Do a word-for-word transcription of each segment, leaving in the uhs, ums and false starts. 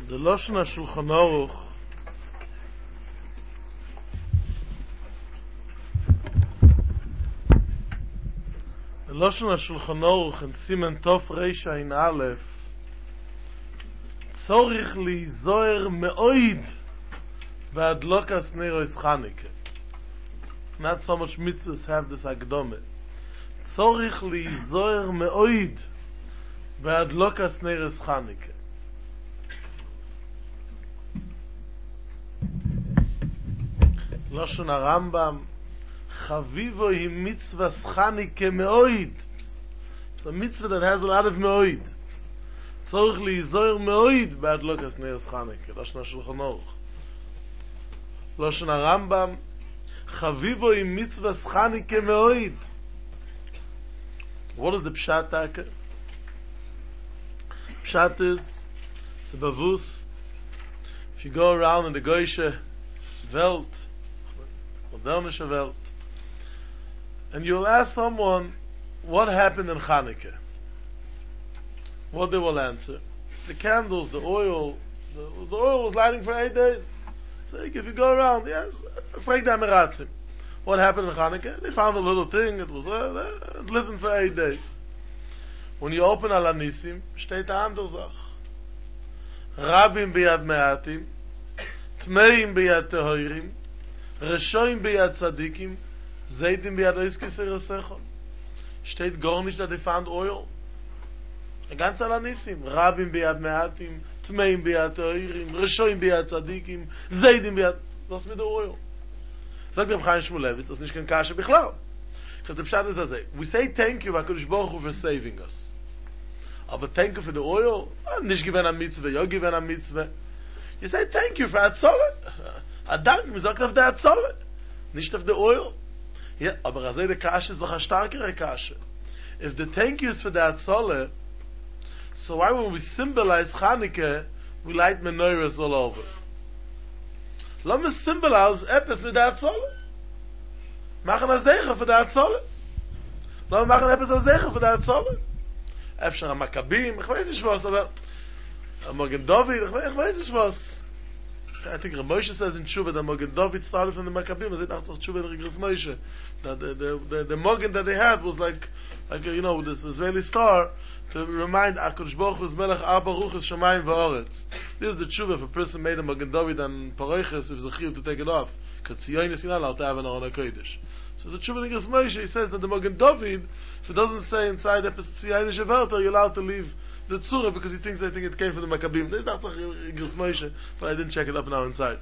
The Lashon HaShulchan Aruch The Lashon HaShulchan Aruch in Siman Tov Reish Ayin Aleph Tzorich lizoer me'oid v'adlokas neiros Chanukah. Not so much mitzvahs have this agdome. Tzorich lizoer me'oid v'adlokas neiros Chanukah. Lashon HaRambam Chavivo hi mitzvahs Chanukah me'oid. It's a mitzvah that has a lot of me'oid. Tzorich lizoer me'oid v'adlokas neiros Chanukah. Lashon HaShulchan Aruch. Lashon HaRambam Chavivo hi mitzvahs Chanukah me'oid. What is the pshat taka? Pshat is it's a bavus. If you go around in the Goyische Welt, modernische Welt, and you'll ask someone what happened in Chanukah, what they will answer: the candles, the oil, the, the oil was lighting for eight days. So if you go around, yes, frag the Emiratim, what happened in Chanukah? They found a little thing. It was uh, it lived for eight days. When you open Al Anisim, steht eine andere Sache. Rabim biyad me'atim, Tmeim biyad tehoirim, Reshoim biyad tzadikim, Zeidim biyad oiskis erosechon. Steht gar nicht, that they found oil. The ganz Al Anisim, Rabim biyad me'atim, Tmeim biyad tehoirim, Reshoim biyad tzadikim, Zeidim biyad. Was mit der oil? Sagt dem Chaim Shmulevitz, das ist nicht kein Kasche bichlal. Because the pshat is as a, we say thank you HaKadosh Baruch Hu for saving us. Aber thank you for the oil, nicht given a mitzvah, you given a mitzvah. You say thank you for Atzolet. A dank, we sagt auf der Atzolet. Nicht auf der oil. Ja, aber as a the Kasche ist doch a starkere Kasche. If the thank you is for the Atzolet, so why when we symbolize Chanukah, we light menorahs all over? Let me symbolize Epes with the Atzolet. Machen a Zecher für der Atzolet. Lass machen etwas a Zecher für der Atzolet. Efter a Maccabim, ich weiß nicht was, aber a Magen David, ich weiß nicht was. I think Moshe says in Tshuva that Magen David started from the Maccabim, and that's not Tshuva in Regras Moshe. That the, the, the, the Magen that they had was like, like you know, this Israeli star, to remind HaKadosh Baruch Hu's Melech Abba Ruchas Shamayim V'Oretz. This is the Tshuva if a person made a Magen David and Paroiches, if it's a Chiv to take it off. Because Tzion is not allowed to have an Aron HaKodesh. So the Tshuva in Regras Moshe, he says that the Magen David, if it doesn't say inside the Tzion Shevelta, you're allowed to leave the Tzura because he thinks, I think it came from the Maccabim. That's not Regras Moshe, but I didn't check it up now inside.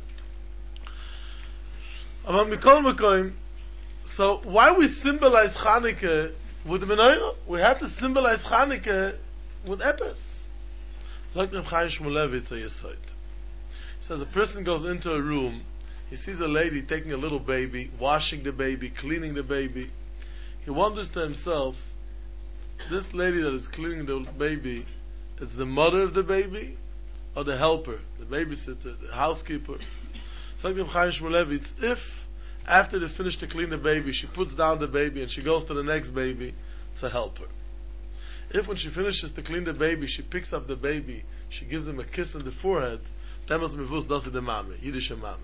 So why we symbolize Chanukah with the menorah? We have to symbolize Chanukah with Epes. Sagt Reb Chaim Shmulevitz a Yesod. He says a person goes into a room, he sees a lady taking a little baby, washing the baby, cleaning the baby. He wonders to himself, this lady that is cleaning the baby, is the mother of the baby or the helper, the babysitter, the housekeeper? Sagt Reb Chaim Shmulevitz, if after they finish to clean the baby, she puts down the baby and she goes to the next baby, it's a helper. If when she finishes to clean the baby, she picks up the baby, she gives him a kiss on the forehead, that must be vus das the mame, Yiddish mame.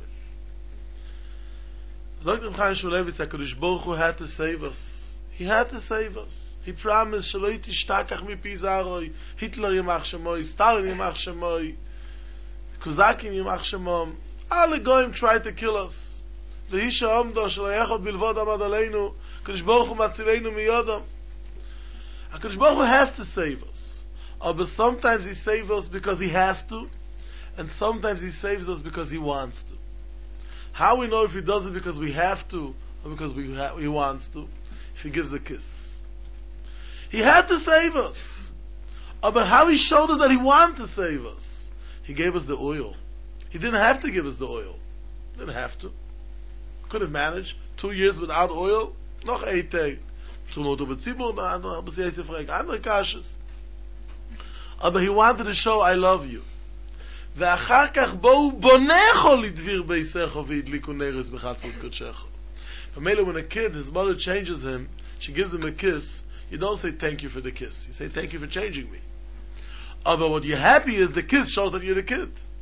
Sagt Reb Chaim Shmulevitz, HaKadosh Baruch Hu had to save us. He had to save us. He promised, Shelo tishtakach mipi zaroi, Hitler yimach shemoi, Stalin yimach shemoi, Kozakim yimach shemom. All the goyim tried to kill us. V'hisha omdo shelo yechot bilvod amad aleinu, HaKadosh Baruch Hu matzileinu miyodam. HaKadosh Baruch Hu has to save us. But sometimes He saves us because He has to, and sometimes He saves us because He wants to. How we know if He does it because we have to, or because we ha- He wants to? If He gives a kiss. He had to save us. But how He showed us that He wanted to save us? He gave us the oil. He didn't have to give us the oil. He didn't have to. Could have managed two years without oil. Noch eight days. Two more to the tzibur, andere bis jetzt gefragt, andere kashes. Aber He wanted to show, I love you. ואחר כך בואו בונךו לדביר בייסךו והדליקו נרס בחצרות קודשךו. Family, when a kid, his mother changes him, she gives him a kiss, you don't say thank you for the kiss. You say thank you for changing me. Oh, but what you're happy is the kiss shows that you're the kid.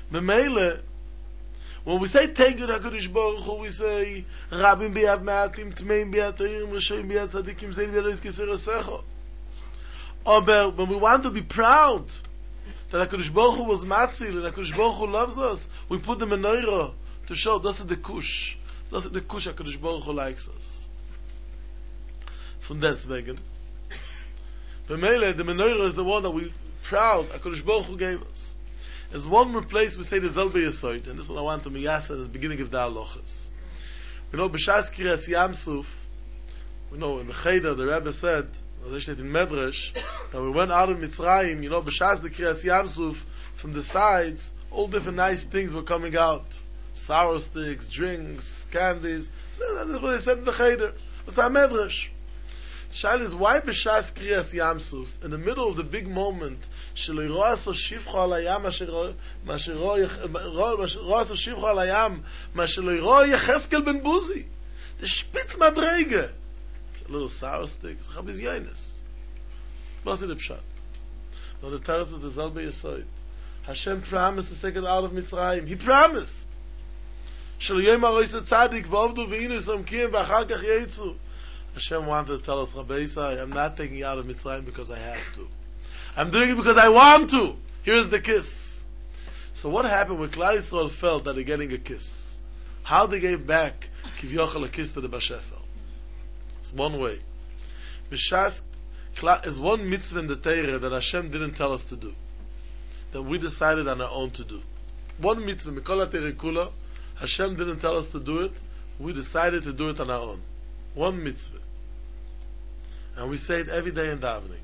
Memele, when we say thank you to HaKadosh Baruch Hu, we say Rabim biyad ma'atim, Tmeim biyad ta'im, Rishoyim biyad tzadikim, Zein biyad ois kisir asecho. Aber when we want to be proud that HaKadosh Baruch Hu was matzil, that HaKadosh Baruch Hu loves us, we put the menorah to show this is the kush. This is the kush HaKadosh Baruch Hu likes us. Von deswegen, B'meile, the menorah is the one that we proud HaKadosh Baruch Hu gave us. There's one more place we say the Zelbe Yesoid, and this is what I want to miyasa at the beginning of the halachas. We know B'shas Kriyas Yamsuf, we know in the Cheder the Rebbe said, as I said in Medrash, that we went out of Mitzrayim, you know, B'shas the Kriyas Yamsuf, from the sides, all different nice things were coming out. Sour sticks, drinks, candies. That's what they said in the Cheder. It's our Medrash. Shail is why B'shas Kriyas Yamsuf, in the middle of the big moment, שלא יראה עשו שפחו על הים מה שלא יראה עשו שפחו על הים מה שלא יראה יחזקאל בן בוזי. זה שפיץ מדרגה. A little sour stick. זה חביז יינס. מה זה לפשט? No, the Teretz is the Zelbe Yesoid. Hashem promised to take it out of Mitzrayim. He promised. שלא יהיה מרויס הצדיק ועובדו ואינו יסומקים ואחר כך יצאו. Hashem wanted to tell us, Rabbi Yisai, I'm not taking you out of Mitzrayim because I have to. I'm doing it because I want to. Here's the kiss. So what happened when Klal Yisrael felt that they're getting a kiss? How they gave back Kivyochel a kiss to the Bashefel? It's one way. B'shas is one mitzvah in the Torah that Hashem didn't tell us to do, that we decided on our own to do. One mitzvah, Mikol HaTorah Kula, Hashem didn't tell us to do it. We decided to do it on our own. One mitzvah, and we say it every day in davening.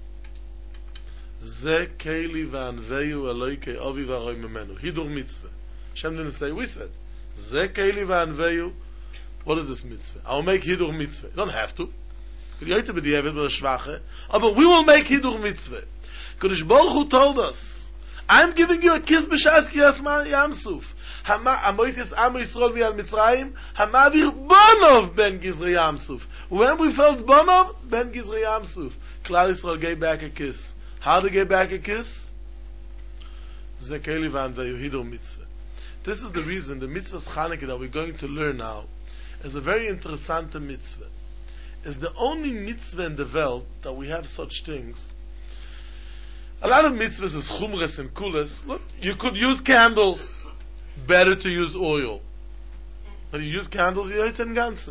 Ze keili v'anveyu Eloikei ovi v'aroi memenu. Hidur mitzvah. Hashem didn't say, we said. Ze keili v'anveyu. What is this mitzvah? I'll make hidur mitzvah. You don't have to. But we will make hidur mitzvah. Kodesh Baruch Hu told us, I'm giving you a kiss b'shas Kriyas Yamsuf. Amoitis Amo Yisrael mi'al Mitzrayim, Hamavir Bonov ben Gizrei Yamsuf. When we felt Bonov, ben Gizrei Yamsuf, Klal Yisrael gave back a kiss. How to get back a kiss? Zekeli v'anveyu hidur mitzvah. This is the reason the mitzvah's Chanukah that we're going to learn now is a very interessante mitzvah. It's the only mitzvah in the world that we have such things. A lot of mitzvahs is chumres and kulas. Look, you could use candles. Better to use oil. But you use candles, you eat in ganzen.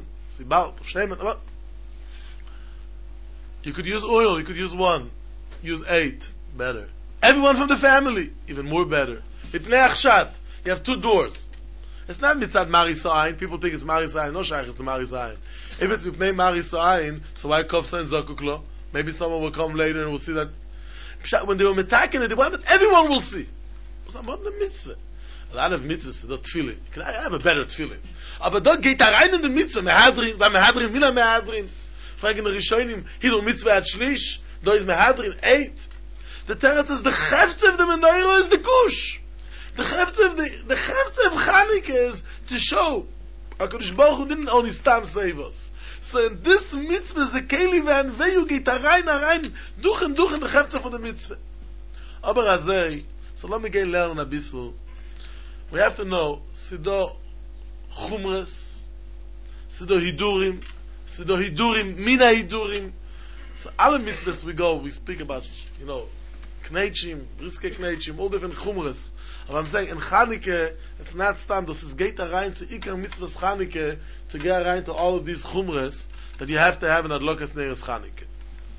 You could use oil, you could use one. Use eight. Better. Everyone from the family, even more better. You have two doors. It's not mitzad marisayin. People think it's marisayin. No shaykh is the marisayin. If it's mipnei marisayin, so why kofsa and zakuklo? Maybe someone will come later and will see that. When they were metaking it, they wanted everyone will see. It's not the mitzvah. A lot of mitzvahs are tefillin. Can I have a better tefillin? Aber dort geht da rein in die mitzvah. Mehadrin, weil mehadrin, mina mehadrin. Fragen die Rishonim, hidur mitzvah at shlish. Da is mehadrin, eight. The teretz is the chefze of the menorah is the kush. The chefze of the, the chefze of Chanukah is to show HaKadosh Baruch Hu didn't only stam save us. So in this mitzvah, Zekeli v'anveyu geht da rein, da rein, duchen, duchen, the chefze for the mitzvah. Aber azay, so let me get learn a bissel. We have to know, Sido Chumres, Sido Hidurim, Sido Hidurim, Mina Hidurim. So all the mitzvahs we go, we speak about, you know, Kneichim, Briske Kneichim, all different Chumres. And I'm saying, in Chanukah, it's not stand, this is Geit rein to Ikar mitzvahs Chanukah, to get rein to all of these Chumres, that you have to have in Adlokas Neres Chanukah.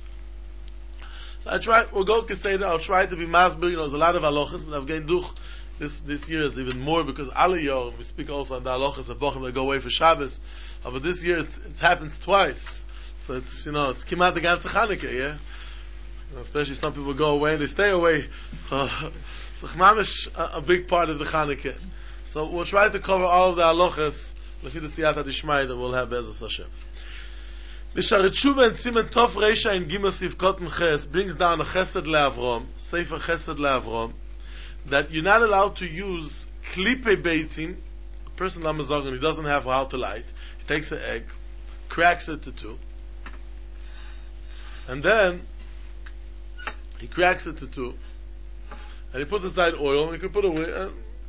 So I try, we'll go to Seder, I'll try to be masber, you know, there's a lot of halachas, but I've gained duch. This this year is even more because Aliyah, we speak also on the halachas of Bochum that go away for Shabbos. Uh, but this year it's, it happens twice. So it's, you know, it's Kimat the ganze Chanukah, yeah? You know, especially some people go away and they stay away. So, so Chmamish, a, a big part of the Chanukah. So we'll try to cover all of the halachas, Lefi the Siyata Dishmai, that we'll have Be'ezus Hashem. The Sharet Shuvah and Simen Tov Reisha in Gimel Sivkot and Ches brings down a Chesed LeAvrom, Sefer Chesed LeAvrom, that you're not allowed to use klipe beitzim. A person lamazogan who doesn't have how to light, he takes an egg, cracks it to two, and then he cracks it to two, and he puts inside oil, and he could put away, and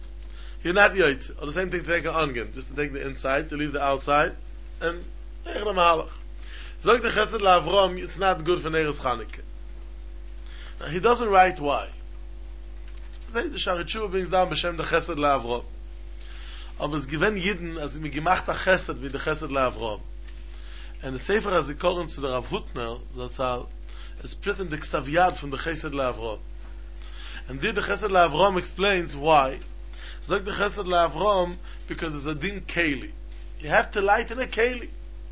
you're not yoitze. Or the same thing to take an onion, just to take the inside, to leave the outside, and take the mahalach. Zog the chesed la'avrom, it's not good for Neres Chanukah. Now, he doesn't write why. Say the Sha'arei Tshuva brings down b'shem the chesed la'avrom. Aber es given Yidden, as mi gemacht a chesed, wie the chesed la'avrom. And the Sefer HaZikaron to the Rav Hutner, Zatzal, is split in the Ksav Yad from the chesed la'avrom. And did the chesed la'avrom explains why. Zog the chesed la'avrom, because it's a din keli. You have to light in a keli.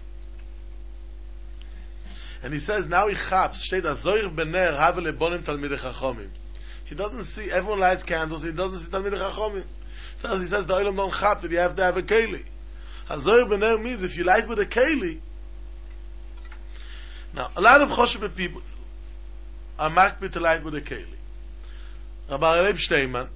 And he says, now he chaps, steht azoir bener, have lebonim talmidei chachomim. He doesn't see, everyone lights candles, he doesn't see talmidei chachomim. So he says, the olam don't chap, that you have to have a keli. Azoir bener means, if you light with a keli, now, a lot of choshev people are makbid to light with a keli. Rabbi Reb Steinman,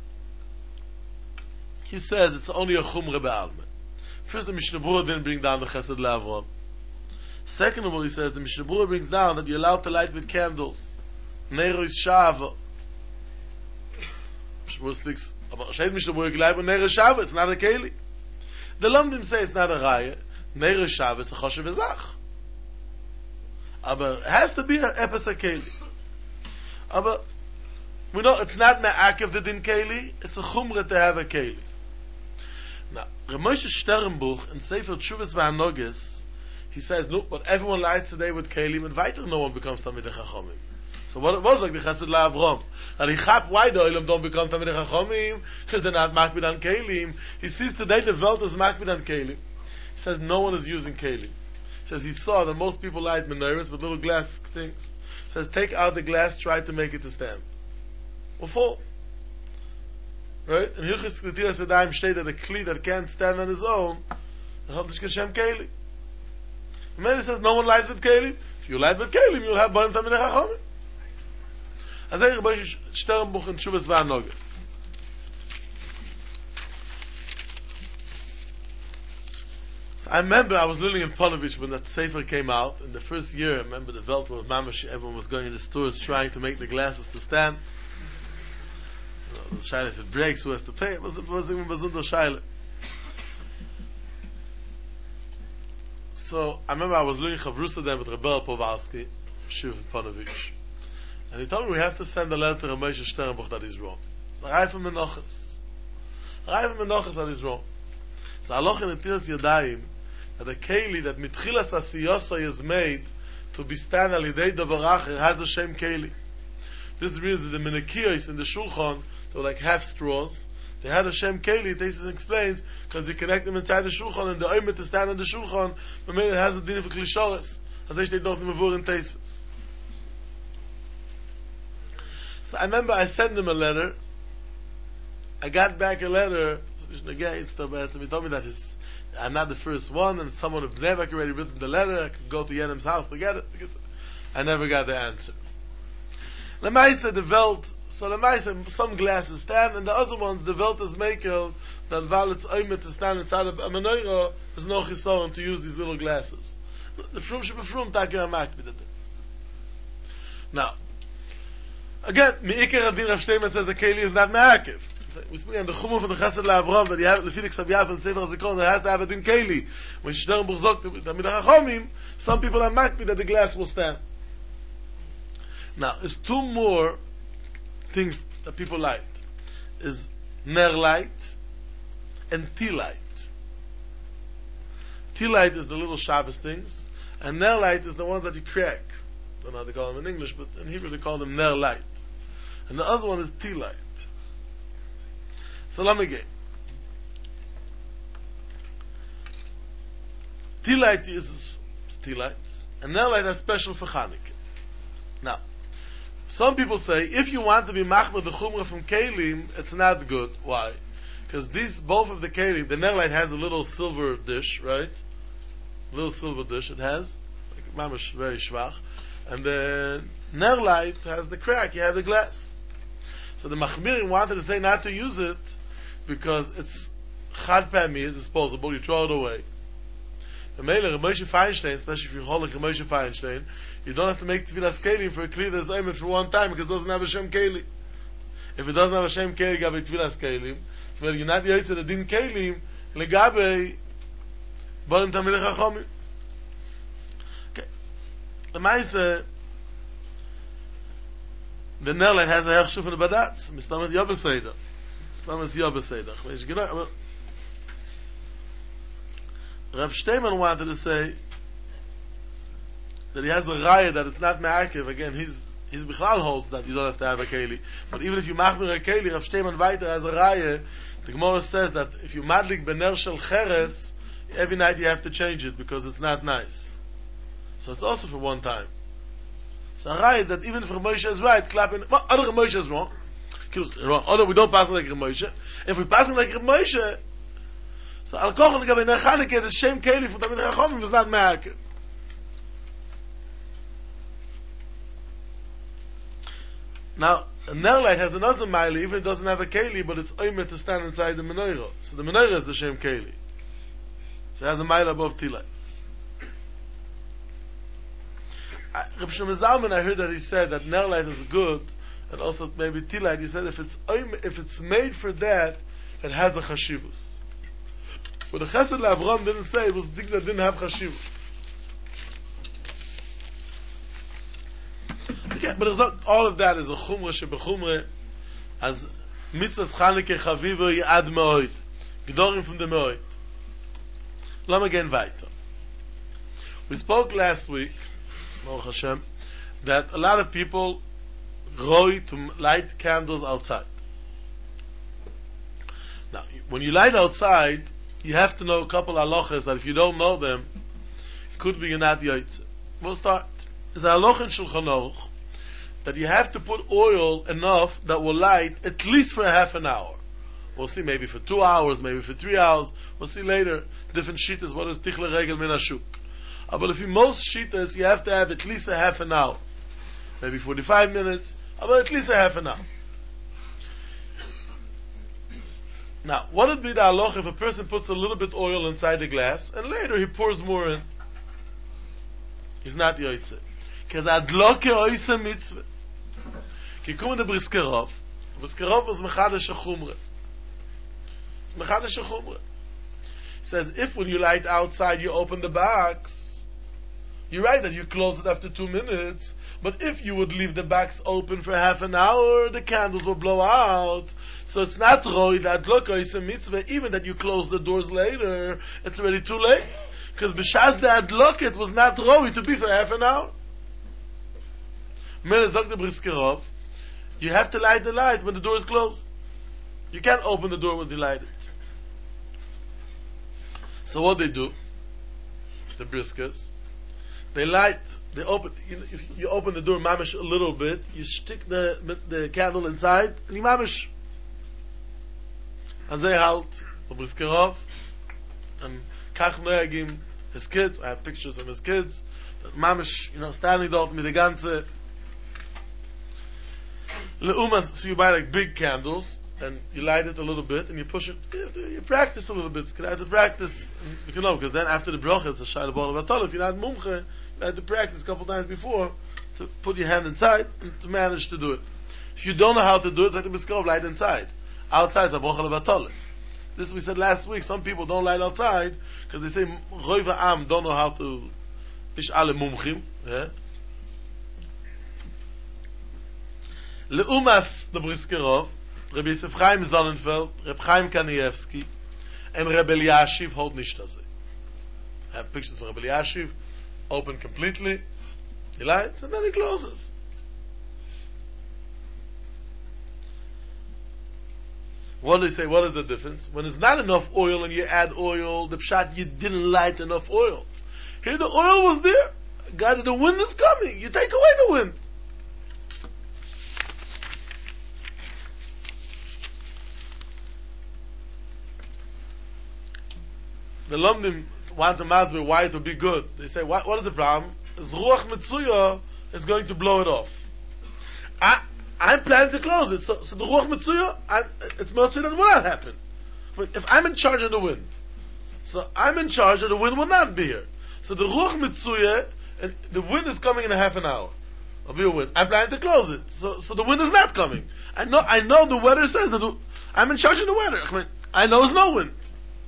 he says, it's only a chumre be'alme. First, the Mishnah Berurah didn't bring down the chesed la'avrom. Second of all, he says, the Mishnah Berurah brings down that you're allowed to light with candles. Nero is shava. Mishnah Berurah speaks about Shed Mishnah Berurah, you light with Nero is shava, it's not a keli. The Lomdim say it's not a raya. Nero is shava, it's a choshev ezach. Aber it has to be a epes a keli. Aber we know it's not me'akev the din keli, it's a chumra to have a keli. Now, Rav Moshe Sternbuch in Sefer Tshuvas V'Hanogis, he says, no, but everyone lights today with kelim, and weiter no one becomes Talmidei Chachomim. So what it was like the Chesed la'avrom. That he chap why the olam don't become Talmidei Chachomim, because they're not makbid on kelim. He sees today the world is makbid on kelim. He says no one is using kelim. He says he saw that most people light menorahs with little glass things. He says take out the glass, try to make it to stand. Will fall. Right? And Hilchis K'tiras Yadayim state that a kli that can't stand on his own, the Chodesh Kashem kelim. The man says no one lights with kelim. If you light with kelim, you'll have Banim Talmidei Chachomim. As I Rabbi Sternbuch in Tshuvas V'Hanogis. So I remember I was living in Ponovich when that Sefer came out. In the first year, I remember the Welt was mamash, everyone was going in the stores trying to make the glasses to stand. You know, the shaila, if it breaks, who has to pay? It was, it was even Bazundo shaila. So I remember I was learning Chavrusa then with Rebel Powalski, Shiv in Ponovich. And he told me we have to send a letter to Rav Moshe Sternbuch that is wrong. Raifim Menochas. Raifim Menochas that is wrong. So Aloch in Etiras Yadayim, that a keli that mitchilas asiyosa is made to be stand al yidei davar acher has a shem keli. This is the reason that the Menekiyos in the Shulchan, they were like half straws. They had a shem keli, Teisus explains, because you connect them inside the Shulchan, and the oimet to stand on the Shulchan, but maybe it has a din of klishoris. As they don't move in Teisus. So I remember I sent him a letter. I got back a letter. He told me that his, I'm not the first one, and someone had never already written the letter. I could go to Yenim's house to get it. I never got the answer. Lemaisa, the Welt, so Lemaisa, some glasses stand, and the other ones, the Welt is makel, that while it's oimet to stand inside of a menorah, there's no chisoron to use these little glasses. The frum should be frum, takir makbid it. Now, again, Me'ikar Adin Rav Steinman says a keli is not me'akev. We speak on the chumuf and the chesed la'avrom that you have the Fidik Sabiyaf and Sefer HaZikaron that has to have a din keli. When Sternbuch zog the Talmidei Chachomim, some people are makbid that the glass will stand. Now, there's two more things that people light. Is ner light and tea light. Tea light is the little Shabbos things, and ner light is the ones that you crack. I don't know how they call them in English, but in Hebrew they call them ner light. And the other one is tea light. So let me get. Tea light is tea lights, and ner light is special for Chanukah. Now, some people say if you want to be machmir the chumrah from kelim, it's not good. Why? Because these both of the kelim, the ner light has a little silver dish, right? A little silver dish it has, like mamash very shvach. And the ner light has the crack, you have the glass. So the Machmirim wanted to say not to use it because it's chad pa'ami, it's disposable, you throw it away. The Meiler, Moshe Feinstein, especially if you hold like Moshe Feinstein, you don't have to make tefillas kelim for a kli that's oimet for one time because it doesn't have a shem keli. if it doesn't have a shem keli gabe tvilas kelim, so you're not yotze the din kelim legabe bolim tamil chachomim. Okay, the ma'ase the Nerlet has a herrschu von der Badatz. Mistamet Yobeseder. Mistamet Yobeseder. Ich genau. Rav Steinman wanted to say that he has a raya that it's not me'akev. Again, he's he's bichlal holds that you don't have to have a keli. But even if you machmir a keli, Rav Steinman weiter has a raya. The Gemara says that if you madlik bener shel cheres, every night you have to change it because it's not nice. So it's also for one time. So right that even if Moshe is right, clapping. Well, other Moshe is wrong. Wrong. Although we don't pass like Moshe. If we pass like Moshe, so al kochen gabe na Chanukah the shem keli for the Chachomim is not me'akev. Now, a Nerlight has another mile, even it doesn't have a keli, but it's oimer to stand inside the menorah. So the menorah is the shem keli. So it has a mile above Tilai. Reb Shlomo Zalman, I heard that he said that Nerlight is good, and also maybe Tilait. He said if it's if it's made for that, it has a chashivus. But the Chesed LaAvram didn't say it was thing that didn't have chashivus. Okay, but it's not, all of that is a chumra shebechumra, as mitzvahs Chanukah chaviva yad me'od, gedorim from the me'od. Let me again weiter. We spoke last week, Baruch Hashem, that a lot of people go to light candles outside. Now, when you light outside, you have to know a couple of halachas that if you don't know them, it could be you're not yotze. We'll start. There's a halacha in Shulchan Aruch that you have to put oil enough that will light at least for half an hour. We'll see maybe for two hours, maybe for three hours. We'll see later different shittas. What is tichle regel min hashuk? Uh, but if you most shittas, you have to have at least a half an hour, maybe forty-five minutes, uh, but at least a half an hour. Now, what would be the halach if a person puts a little bit oil inside the glass and later he pours more in? He's not yoytze. Because adloke oise mitzvah. Ki kumen de briskerov. Briskerov is mechadash chumre. It's mechadash chumre. He says, if when you light outside you open the box, you're right that you close it after two minutes, but if you would leave the box open for half an hour, the candles will blow out. So it's not roi, that look, it's a mitzvah, even that you close the doors later, it's already too late. Because b'shas the adloket was not roi to be for half an hour. Melezok the briskerov, you have to light the light when the door is closed. You can't open the door when you light it. So what they do, the briskers, they light, they open, you know, if you open the door mamish a little bit, you stick the the candle inside, and you mamish. And they halt, the briskerov, and kach noyagim, his kids, I have pictures of his kids, that mamish, you know, standing dort mit the ganze, leumas, so you buy like big candles, and you light it a little bit, and you push it, you, have to, you practice a little bit, you have to practice, you know, because then after the bracha, it's a shayla b'ol v'atol, if you're not mumche, you have to practice a couple times before, to put your hand inside, and to manage to do it. If you don't know how to do it, it's like the b'skov, light inside. Outside is a bracha v'atol. This we said last week, some people don't light outside, because they say, Roy v'am don't know how to, ish ale mumchim, yeah? Leumas, the briskerov, Rabbi Yosef Chaim Sonnenfeld, Reb Chaim Kanievsky, and Rebbe Eliashiv hold nicht das. I have pictures from Rebbe Eliashiv, open completely, he lights, and then he closes. What do they say? What is the difference? When there's not enough oil and you add oil, the pshat, you didn't light enough oil. Here the oil was there. God, the wind is coming. You take away the wind. The Lomdim want to masber why it would be good. They say, what, what is the problem? Is Ruach Mitzuya is going to blow it off. I, I'm planning to close it. So, so the Ruach Mitzuya, I'm, it's Mitzuya that will not happen. But if I'm in charge of the wind, so I'm in charge of the wind will not be here. So the Ruach Mitzuya, and the wind is coming in a half an hour. I'll be a wind. I'm planning to close it. So, so the wind is not coming. I know, I know the weather says that I'm in charge of the weather. I mean, I know it's no wind.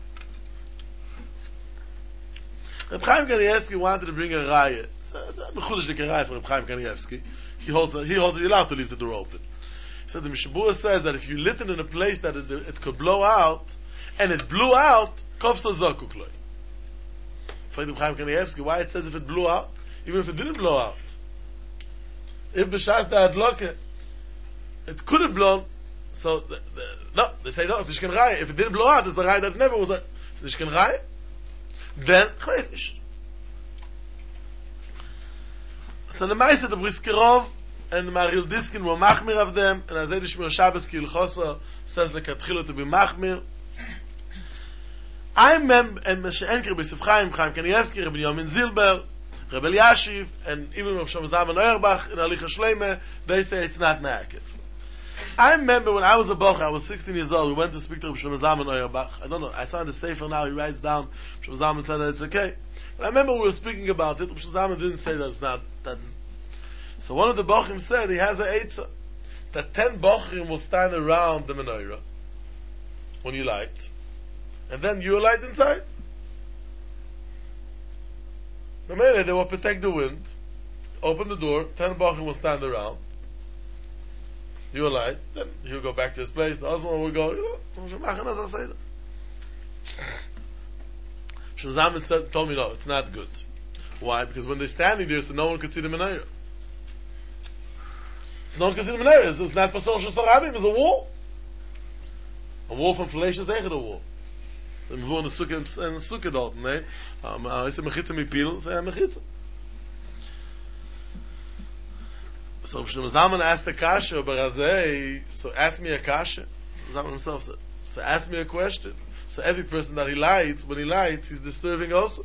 Reb Chaim Kanievsky wanted to bring a raya. It's a mechulish raya for Reb Chaim Kanievsky. He holds, he holds, you're allowed to leave the door open. He said the Mishabura says that if you lit it in a place that it, it could blow out, and it blew out, kofsa zakukloi. For Reb Chaim Kanievsky, why it says if it blew out, even if it didn't blow out. If b'shas da adloke, it could have blown, so, the, the, no, they say no, it's nishkan raya. If it didn't blow out, it's the raya that never was a, it's nishkan raya. Then, chaytish. So the Maisa, the Briskerov, and the Maril Diskin were machmir of them, and Azay Shmir Shabbos Ki Ilchosa says the Katchilo to be machmir. I remember, and Meshe Enker, B'Sif Chaim, Chaim Kanievsky, Rabbi Yomin Zilber, Rabbi Yashiv, and even Rabbi Shlomo Zalman Auerbach, in Alicha Shleime, they say it's not Ma'akev. I remember when I was a boch, I was sixteen years old, we went to speak to Rabbi Shlomo Zalman Auerbach. I don't know, I saw in the Sefer now, he writes down, Rabbi Shlomo Zalman said that it's okay. But I remember we were speaking about it, Rabbi Shlomo Zalman didn't say that it's not, that's. So one of the bochim said he has a eitzah, that ten bochim will stand around the menorah, when you light, and then you light inside. The menorah, they will protect the wind, open the door, ten bochim will stand around, you light, then he'll go back to his place, the other one will go, you know, Shemzaman said, told me no, it's not good. Why? Because when they're standing there, so no one could see the menorah. So no one can see the menorah. It's, it's not Pasol Shosarabim, it's a wall. A wall from Falacious Echad, a wall. We were in the Sukkah, in the Sukkah dort, ne? Um, I said, Mechitza mi Pil, say, Mechitza. So Shlomo Zalman asked the kasha, Barazei, so ask me a kasha. Zalman himself said, so ask me a question. So every person that he lights, when he lights, he's disturbing also.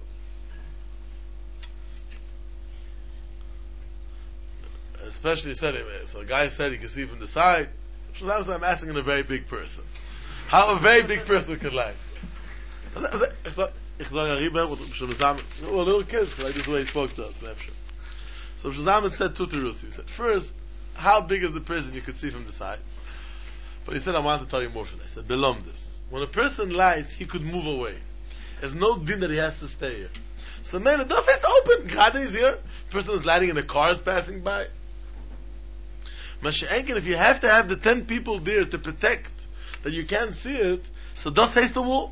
Especially said it, so a guy said he could see from the side. So I'm asking a very big person. How a very big person could light. Ich sage, Ariba, a little kid, so like this way he spoke to us. So Shazam said two terus. He said, first, how big is the person you could see from the side? But he said, I want to tell you more from that. He said, belong this. When a person lights, he could move away. There's no din that he has to stay here. So man, the door has to open. God is here. The person is lighting and the car is passing by. Mashiach, if you have to have the ten people there to protect that you can't see it, so das says the wall.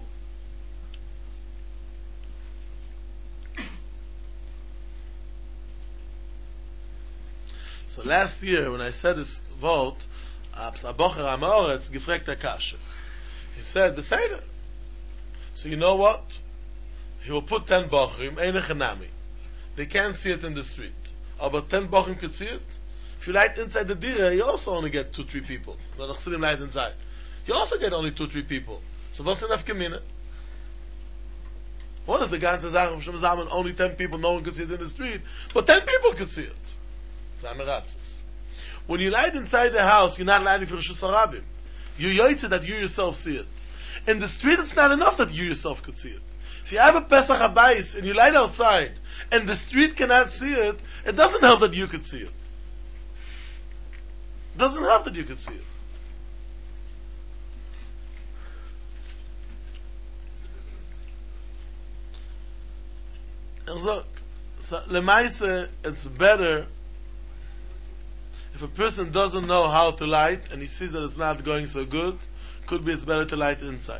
So last year when I said this vote, Absabocher Amoretz gefragt der Kasche. He said, Beseder. So you know what? He will put ten bochrim, eine chenami. They can't see it in the street. But ten bochrim could see it. If you light inside the dira, you also only get two, three people. Not a Chassidim light inside. You also get only two, three people. So what's enough gemina? What if the guy says, Shlomo Zalman, only ten people, no one could see it in the street, but ten people could see it? It's amiratzis. When you light inside the house, you're not lighting for Rishus Harabim. You yoytze that you yourself see it. In the street, it's not enough that you yourself could see it. If you have a Pesach Habayis and you light outside, and the street cannot see it, it doesn't help that you could see it. It doesn't help that you could see it. And look, so lemaise, it's better if a person doesn't know how to light and he sees that it's not going so good, could be it's better to light inside.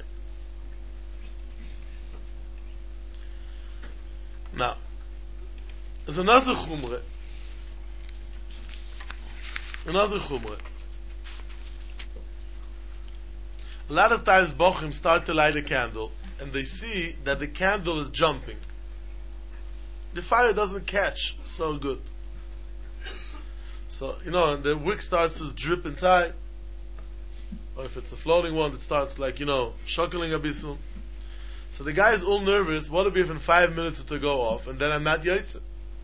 Now, there's another chumre. Another chumre. A lot of times bochim start to light a candle and they see that the candle is jumping. The fire doesn't catch so good. So, you know, and the wick starts to drip inside. Or if it's a floating one, it starts like, you know, shuckling a bissel. So the guy is all nervous. What if in five minutes to go off, and then I'm not yaitze?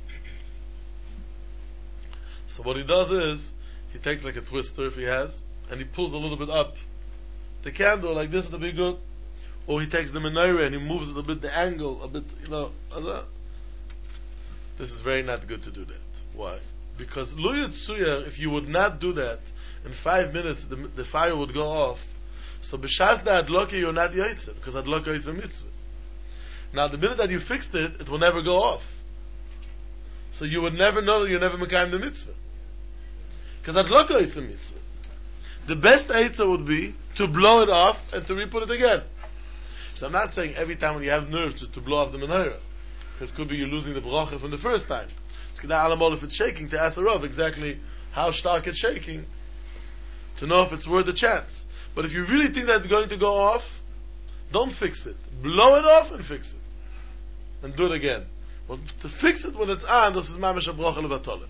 So what he does is, he takes like a twister if he has, and he pulls a little bit up the candle like this to be good. Or he takes the menorah and he moves it a bit, the angle, a bit, you know. This is very not good to do that. Why? Because Lu Yitzuya, if you would not do that, in five minutes the, the fire would go off. So b'shas da adloka you're not yaitzer, because adloka is a mitzvah. Now the minute that you fixed it, it will never go off. So you would never know that you're never mekayim the mitzvah. Because adloka is a mitzvah. The best eitzah would be to blow it off and to re-put it again. So I'm not saying every time when you have nerves just to blow off the menorah, because it could be you're losing the bracha from the first time. It's kedai alamol if it's shaking to ask a Rav exactly how stark it's shaking to know if it's worth a chance. But if you really think that it's going to go off, don't fix it. Blow it off and fix it. And do it again. But to fix it when it's on, this is mamash a bracha levatoleh.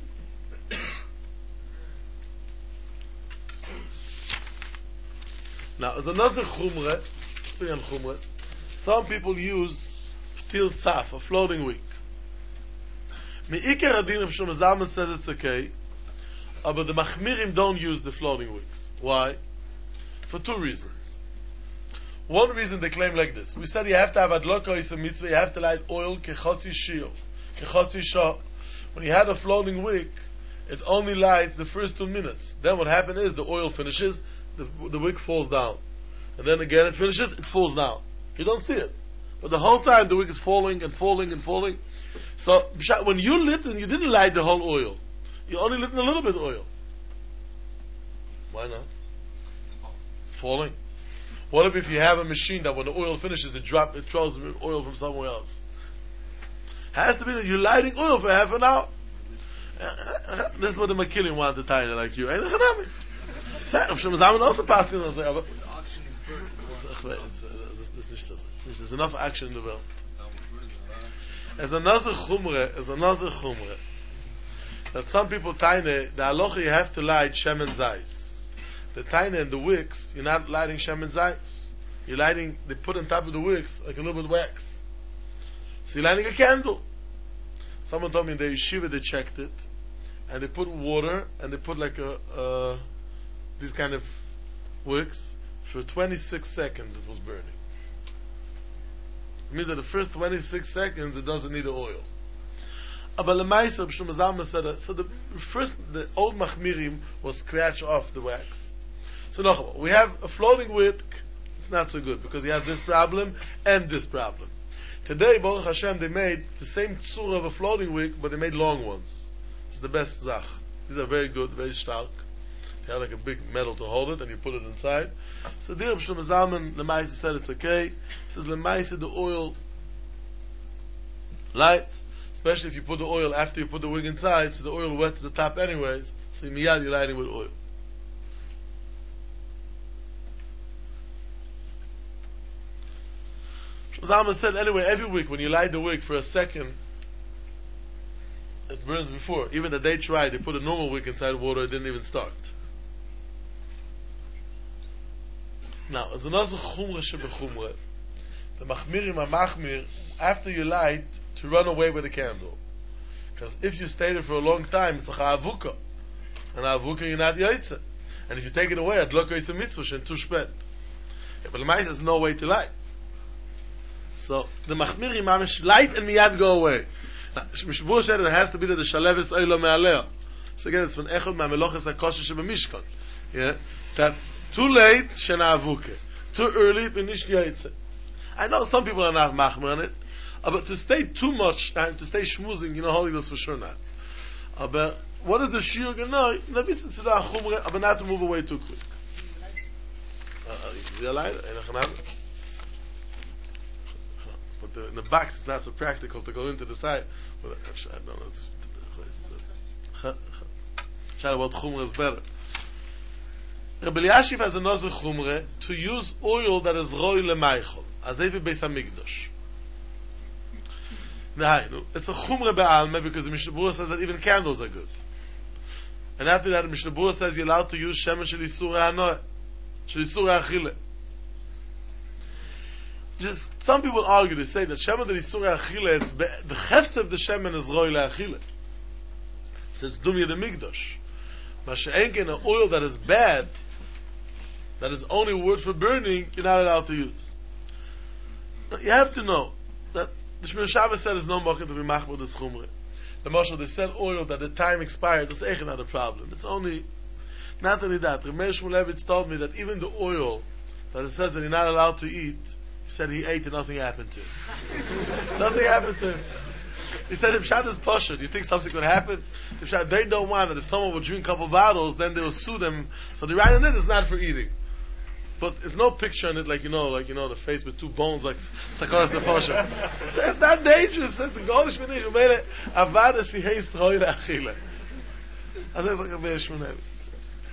Now, as another chumre, speaking on chumres, some people use ptil tzaf, a floating wick. Me'ikar adin, Rav Shlomo Zalman says it's okay, but the machmirim don't use the floating wicks. Why? For two reasons. One reason they claim like this. We said you have to have adloka is a mitzvah, you have to light oil kechotzi shio, kechotzi shah. When you had a floating wick, it only lights the first two minutes. Then what happens is the oil finishes, the, the wick falls down. And then again it finishes, it falls down. You don't see it. But the whole time the wick is falling and falling and falling. So when you lit and you didn't light the whole oil, you only lit in a little bit of oil. Why not? Falling. What if you have a machine that when the oil finishes it drop it throws oil from somewhere else? Has to be that you're lighting oil for half an hour. This is what the Makilim want to tell you like you. Ain't it? Also passing on the There's enough action in the world. As another chumre, as another chumre, that some people tine the halacha you have to light shem and zayis. The tine and the wicks, you're not lighting shem and zayis. You're lighting, they put on top of the wicks like a little bit of wax. So you're lighting a candle. Someone told me in the yeshiva they checked it, and they put water and they put like a uh, these kind of wicks. For twenty-six seconds it was burning. It means that the first twenty-six seconds it doesn't need the oil. But Lemaisa, Rav Shlomo Zalman said that, so the first, the old machmirim was scratch off the wax. So no, we have a floating wick, it's not so good, because you have this problem and this problem. Today, Baruch Hashem, they made the same tzura of a floating wick, but they made long ones. It's the best zach. These are very good, very stark. They have like a big metal to hold it, and you put it inside. So there, Rav Shlomo Zalman, Lemaisa said it's okay. He says, Lemaisa, the oil lights, especially if you put the oil after you put the wig inside, so the oil wets the top anyways, so miyad you're lighting with oil. Zalman said, anyway, every week when you light the wick for a second, it burns before. Even that they tried, they put a normal wick inside water, it didn't even start. Now, as another chumrah shebechumrah, the machmirim are machmir, after you light, to run away with the candle. Because if you stay there for a long time, it's like a avuka. And a avuka, you're not yaitze. And if you take it away, adloka is a mitzvah, shen tushpet. But the mice has no way to light. So, the machmirim mamish light and miyad go away. Now, Mishbur said it has to be that the shalev is oilo me'aleo. So again, it's from echad ma'meloches HaKosher shebemishkan. Yeah? That too late, shena avuke. Too early, benish yaitze. I know some people are not machmir on it, uh, but to stay too much time, to stay schmoozing, you know, holy Ghost for sure not. Uh, but what is the shiur g'noi? Nabi said to the chumre, but not to move away too quick. Uh, but the, in the box it's not so practical to go into the side. But I don't know. It's Shara, what chumre is better. Rabbi Elyashiv has another chumre to use oil that is roi lemaychol, as if it beis hamikdash. Now, it's a chumre be'alme because the Mishnah Berurah says that even candles are good. And after that, the Mishnah Berurah says you're allowed to use shemen shel isur hanoah, shel isur achile. Just some people argue to say that shemen del isur achile, it's be, the hefs of the shemen is roi leachile. So it's dumya the mikdash. But she'enken an oil that is bad, that is only word for burning, you're not allowed to use. You have to know that the Shmir Shabbos said there's no mocha to be machmir this chumre. the Moshe, they sell oil that the time expired. That's actually not a problem. It's only, not only that. Rav Meir Shmulevitz told me that even the oil that it says that you're not allowed to eat, he said he ate and nothing happened to him. Nothing happened to him. He said, if Shad is Pasha, do you think something could happen? If Shad, they don't want that if someone would drink a couple bottles, then they will sue them. So the right in it is not for eating. But there's no picture in it like, you know, like, you know, the face with two bones like Sakaras Nefosha. So it's not dangerous. It's a Golish Menish. You made it. Avada si heist hoire achile. As it's like a Be'er Shmonevitz.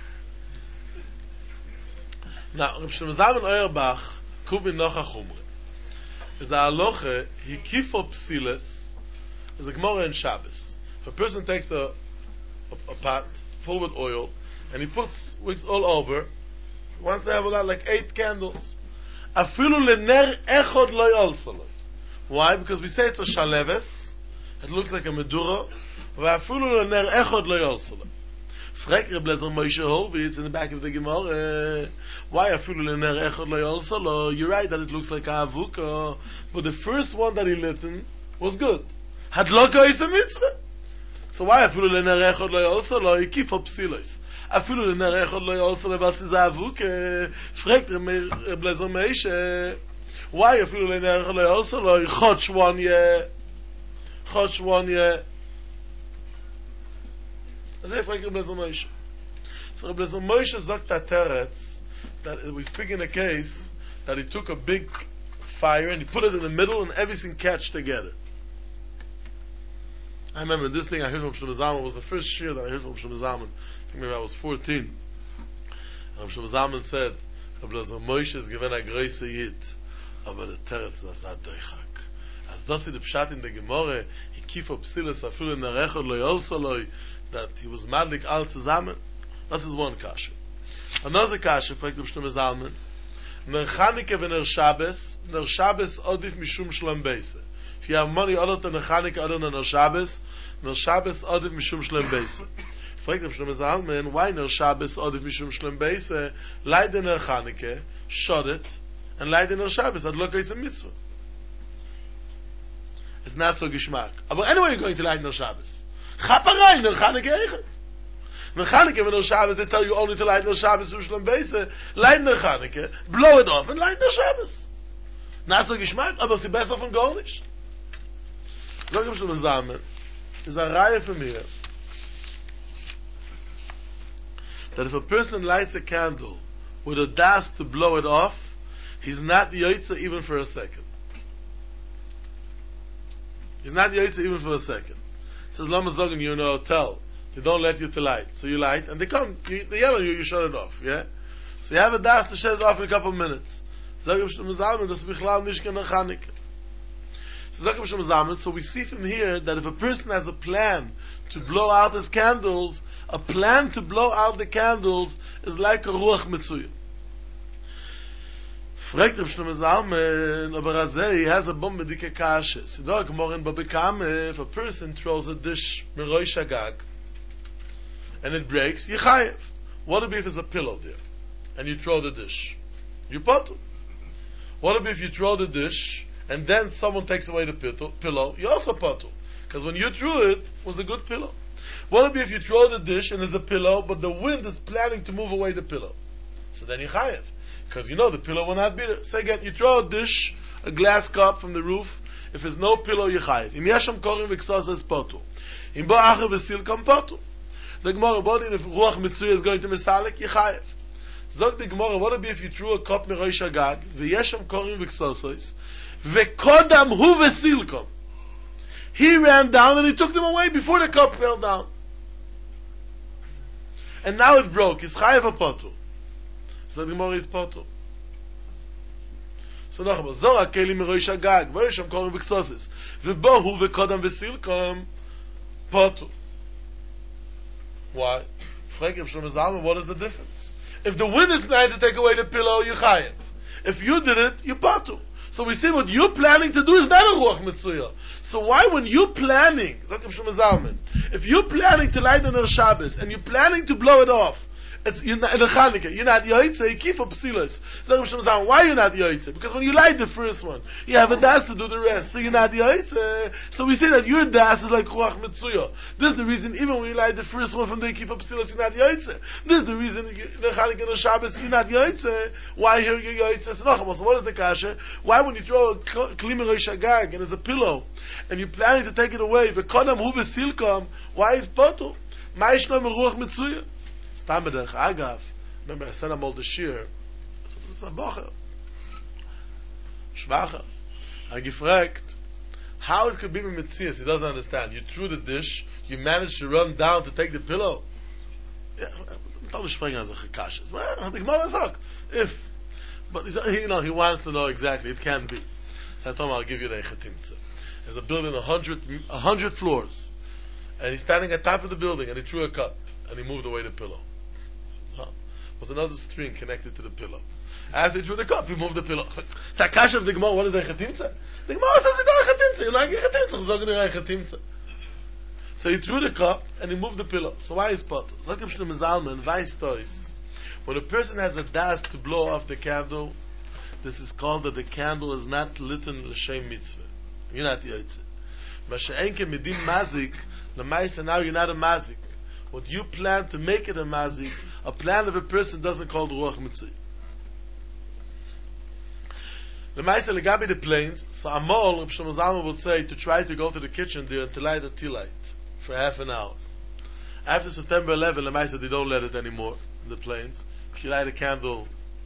Now, Reb Shlomo Zalman Auerbach, Kubin Nocha Chumre. Is a halacha, he kifo psiles, is a Gemara in Shabbos. If a person takes a, a, a pot full with oil, and he puts wicks all over, wants to have a lot, like eight candles. Afilu lener echod lo yolsolo. Why? Because we say it's a shaleves, it looks like a medura, afilu lener echod lo yolsolo. Frek Reb Lezer Moshe Horvitz in the back of the Gemara, why afilu lener echod lo yolsolo? You're right that it looks like a avuka, but the first one that he lit in was good. Hadloka is a mitzvah. So why afilu lener echod lo yolsolo? He keep up psilos. Afilu lener echod lo yolsolo but it's a avuka. Frek Reb Lezer Moshe, why afilu lener echod lo yolsolo? Chotsh one year, chotsh one year. As if like Reb Lezer Moshe. So Reb Lezer Moshe sagt that teretz, that we speak in a case that he took a big fire and he put it in the middle and everything catch together. I remember this thing I heard from Shlomo Zalman was the first shir that I heard from Shlomo Zalman. I think maybe I was fourteen. And Shlomo Zalman said, Reb Lezer Moshe is given a große Yid, aber the teretz is a doichak. As dosi the pshat in the Gemara, he kifo psiles afilu nerechod lo yolsoloi, that he was madlik all zusammen. This is one kasha. Another kasha, fragt Reb Shlomo Zalman, ner Chanukah v'ner Shabbos, ner Shabbos odif mishum shlom beise. If you have money other than ner Chanukah, other than ner Shabbos, ner Shabbos odif mishum shlom beise. Fragt Reb Shlomo Zalman, why ner Shabbos odif mishum shlom beise? Leide ner Chanukah, shodet, and leide ner Shabbos, adloka is a mitzvah. It's not so geschmack. But anyway, you're going to leide ner Shabbos. Chaparai, ner Chanukah eichet. Ner Chanukah and ner Shabbos, they tell you only to light ner Shabbos from Shlom Beise. Light ner Chanukah, blow it off, and light ner Shabbos. Not so geschmack, aber sie besser von gar nicht. Sag ich schon zusammen, is a Reihe from here, that if a person lights a candle with a das to blow it off, he's not yoitza even for a second. He's not yoitza even for a second. Says Lama Zogan, you're in a hotel. They don't let you to light. So you light, and they come, you, they yell at you, you shut it off, yeah? So you have a das to shut it off in a couple of minutes. Zogam Shlomo Zalman, das bichlal nicht kein Chanukah. So Zogam Shlomo Zalman, so we see from here that if a person has a plan to blow out his candles, a plan to blow out the candles is like a ruach mitzuyah. Fragt Reb Shlomo Zalman, aber Razeh, he has a bombe dike kashe. So do Gemara Babekame, if a person throws a dish meroish hagag, and it breaks, yichayev. What if there's a pillow there, and you throw the dish? You potu. What if you throw the dish, and then someone takes away the pillow? You also potu. Because when you threw it, it was a good pillow. What if you throw the dish, and there's a pillow, but the wind is planning to move away the pillow? So then yichayev. Because you know the pillow will not be there. Say again, you throw a dish, a glass cup from the roof. If there's no pillow, you chayiv. Im yesham korim v'ksas es potu. Im bo acher v'sil kam potu. The Gemara, what if ruach mitzuyah is going to misalik? You chayiv. Zog the Gemara, what if you threw a cup meroish hagag, v'yesham korim v'ksas v'kodam hu v'sil kam. He ran down and he took them away before the cup fell down. And now it broke. It's chayiv a potu. So the Gemara is potu. So noch einmal, Zora keli meroish hagag, v'yesham korim v'ksas v'bohu v'kodam v'sil kam potu. Why? Frag Reb Shlomo Zalman, what is the difference? If the wind is planning to take away the pillow, you chayev. If you did it, you patu. So we see what you're planning to do is not a ruach mitzuyah. So why when you're planning, Reb Shlomo Zalman, if you're planning to light on Ner Shabbos and you're planning to blow it off, It's, you're not, in a Chanukah, you're not Yoitze, you keep up Psilos. So, why you're not Yoitze? Because when you light the first one, you have a das to do the rest, so you're not Yoitze. So we say that your das is like Ruach Mitzuya. This is the reason, even when you light the first one from there, you keep up Psilos, you're not Yoitze. This is the reason, in the Chanukah and the Shabbos, you're not Yoitze. Why here you're Yoitze? So, what is the kasha? Why when you throw a Klima Rosh Hagag, and there's a pillow, and you're planning to take it away, v'kodam hu v'silkam, why is Potul? Ma yishno meruach Mitzuya? Stam b'derech agav, remember I said I'm all the shir, so this is a bocher. Schwacher. I gefragt, how it could be with Mitzias, he doesn't understand. You threw the dish, you managed to run down to take the pillow. Yeah, don't sprechen as a chakashes. Well, the Gemara sagt, if, but he, you know, he wants to know exactly, it can be. So I told him, I'll give you the Echetimtze. There's a building, a hundred, a hundred floors, and he's standing at top of the building, and he threw a cup, and he moved away the pillow. Huh. Was another string connected to the pillow. After he threw the cup, he moved the pillow. Sakash of the Gemara, what is the Echetimtze? The Gemara says it's Echetimtze. You like Echetimtze? Zog the Echetimtze. So he threw the cup and he moved the pillow. So why is pot? Zog Ibn Shlomo Zalman, weiß tois. When a person has a das to blow off the candle, this is called that the candle is not lit in l'shem mitzvah. You're not yotzei. Masha'enke midim mazik, l'maisa now you're not a mazik. What you plan to make it a mazik, a plan of a person doesn't call the ruach mitzvah. The Maisa Legabi the planes, so Amol, Reb Shlomo Zalman would say to try to go to the kitchen there and to light a tea light for half an hour. After September eleventh, the Maisa they don't let it anymore in the planes. If you light a candle,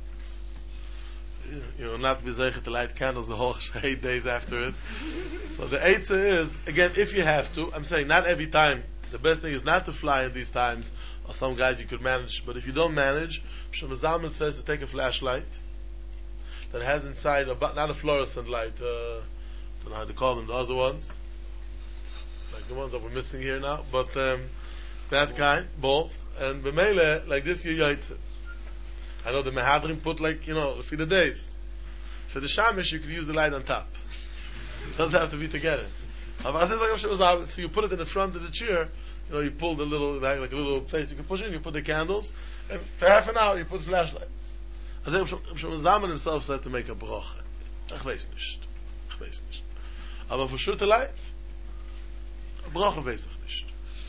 you know, not be zeicher to light candles the whole eight days after it. So the eitzah is, again, if you have to, I'm saying not every time. The best thing is not to fly in these times, or some guys you could manage, but if you don't manage, Shlomo Zalman says to take a flashlight that has inside, a, not a fluorescent light, uh, I don't know how to call them, the other ones, like the ones that we're missing here now, but um, that kind, bulbs, and b'meile, like this, you yaitze. I know the Mehadrim put like, you know, for the days. For the Shamish, you could use the light on top. It doesn't have to be together. So you put it in the front of the chair, you know, you pull the little, like, like a little place you can push in, you put the candles, and for half an hour you put the flashlight. As Reb Shlomo Zalman himself said to make a bracha. Ich weiß nicht. Ich weiß nicht. Aber für Schütte Leid, a bracha weiß ich nicht.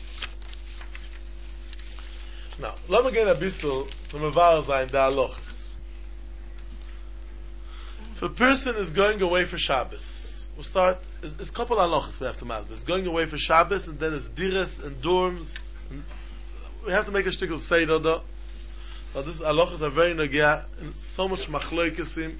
Now, let me get a bissel to mevar sein da alochs. If a person is going away for Shabbos, we'll start, it's a couple alochs we have to masbih. It's going away for Shabbos, and then it's diras and dorms. And we have to make a shtickle seder though. Now this halachas are very nagia, and so much machloikesim.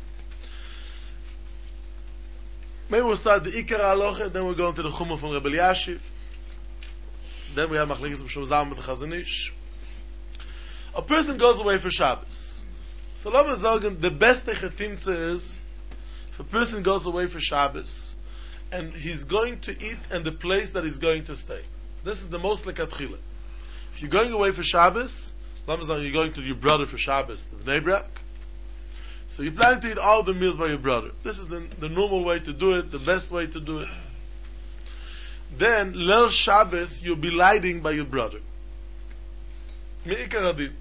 Maybe we'll start the ikar halacha, then we'll go into the chumah from Rebbe Elyashiv. Then we have machloikesim Shlomo Zalman with the Chazon Ish. A person goes away for Shabbos. So let me say, the best echetimtze is, if a person goes away for Shabbos, and he's going to eat in the place that he's going to stay. This is the most lekatchila. If you're going away for Shabbos, let me say, you're going to your brother for Shabbos, to Bnei Brak. So you plan to eat all the meals by your brother. This is the, the normal way to do it, the best way to do it. Then, Leil Shabbos, you'll be lighting by your brother. Me'ikar Adin.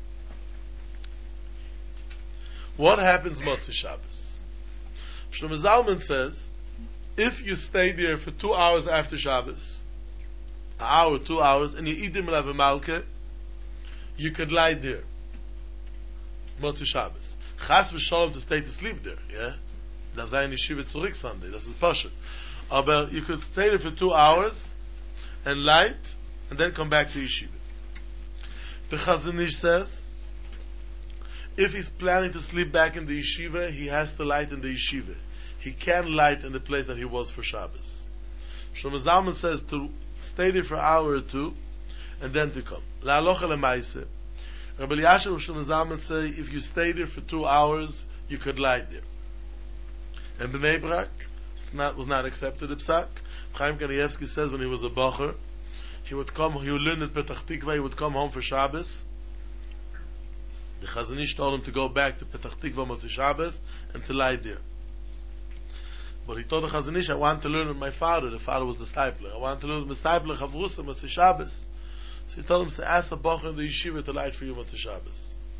What happens Motzei Shabbos? Shlomo Zalman says, if you stay there for two hours after Shabbos, an hour, two hours, and you eat them in Malka, you could lie there. Motzei Shabbos. Chas v'sholom to stay to sleep there, yeah? That's why in Yeshiva Zurich Sunday, this is Pasha. But you could stay there for two hours, and light, and then come back to Yeshiva. The Chazon Ish says, if he's planning to sleep back in the Yeshiva, he has to light in the Yeshiva. He can't light in the place that he was for Shabbos. Shlomo Zalman says to stay there for an hour or two, and then to come. La'alocha lemaise. Rabbi Elyashiv and Shlomo Zalman say, if you stay there for two hours, you could light there. And Bnei Brak, it's not, was not accepted, the psak. Chaim Kanievsky says when he was a bacher, he would come, he would learn in Petach Tikva, he would come home for Shabbos. The Chazon Ish told him to go back to Petach Tikva Motzei Shabbos and to lie there. But he told the Chazon Ish, I want to learn with my father. The father was the stipler. I want to learn with my stipler Chavrusa Motzei Shabbos. So he told him to ask a bacher in the yeshiva to light for you Motzei Shabbos.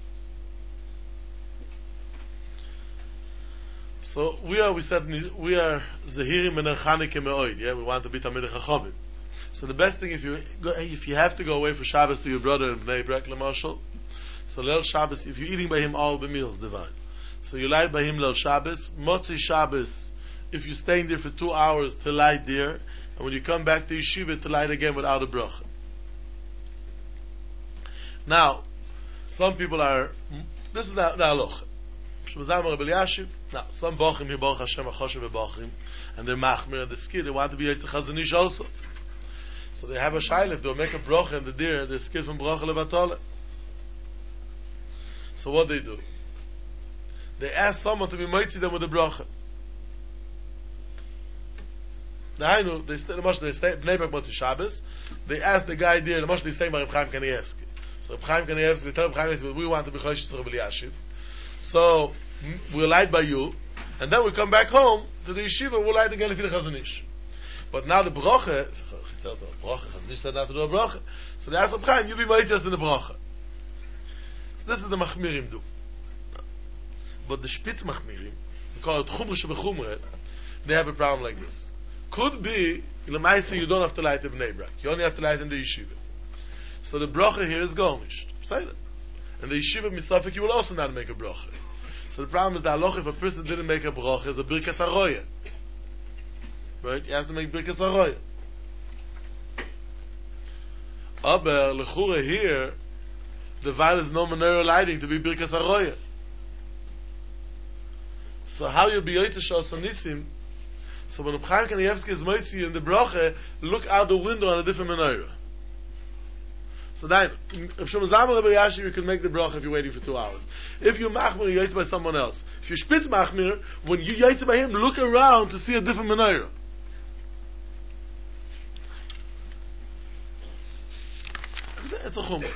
So we are, we said, we are Zahirim and Chanukah Me'oid, yeah, we want to be Talmidei Chachamim. So the best thing, if you go, if you have to go away for Shabbos to your brother in Bnei Brak, L'Marshal, so Leil Shabbos, if you're eating by him all the meals, divine. So you light by him Leil Shabbos, Motzi Shabbos, if you're staying there for two hours, to light there, and when you come back to Yeshiva, to light again without a bracha. Now, some people are, this is the, the halacha. Now, some Bachim here, Baruch Hashem, Achoshev Bachim, and they're Machmir, and the skid, they want to be Yitzchak Chazanish also. So they have a shaila, if they'll make a bracha in the deer, they're scared from bracha levatole. So what they do? They ask someone to be moitzi them with the bracha. Now I know, they stay, they stay, Bnei Brak Motzi Shabbos, they ask the guy there, they stay by Reb Chaim Kanievsky. So Reb Chaim Kanievsky, they tell Reb Chaim Kanievsky, we want to be Choshev to Reb Elyashiv. So, we'll light by you, and then we come back home to the yeshiva, we'll light again if you're the Chazanish. But now the bracha, he tells them, bracha, Chazanish said not to do a bracha. So they ask Reb Chaim, you be moitzi in the bracha. So this is the Machmirim do. But the Spitz Machmirim, we call it Chumra Shebechumra, they have a problem like this. Could be, Lamaisi, you don't have to light in Bnei Brak. You only have to light in the yeshiva. So the bracha here is gomished. Say that. And the yeshiva misafik, you will also not make a bracha. So the problem is that halacha, if a person didn't make a bracha, is a birkas haroya. Right? You have to make birkas haroya. Aber lechura here, the vile is no menorah lighting to be birkas haroya. So how you be yoytze shos onisim? So when Reb Chaim Kanievsky is moitzi in the bracha, look out the window on a different menorah. So then, if Shlomo Zalman Rebbe Elyashiv, you can make the bracha if you're waiting for two hours. If you machmir, you yaitz by someone else. If you spitz machmir, when you yaitz by him, look around to see a different menorah. It's a chumrah.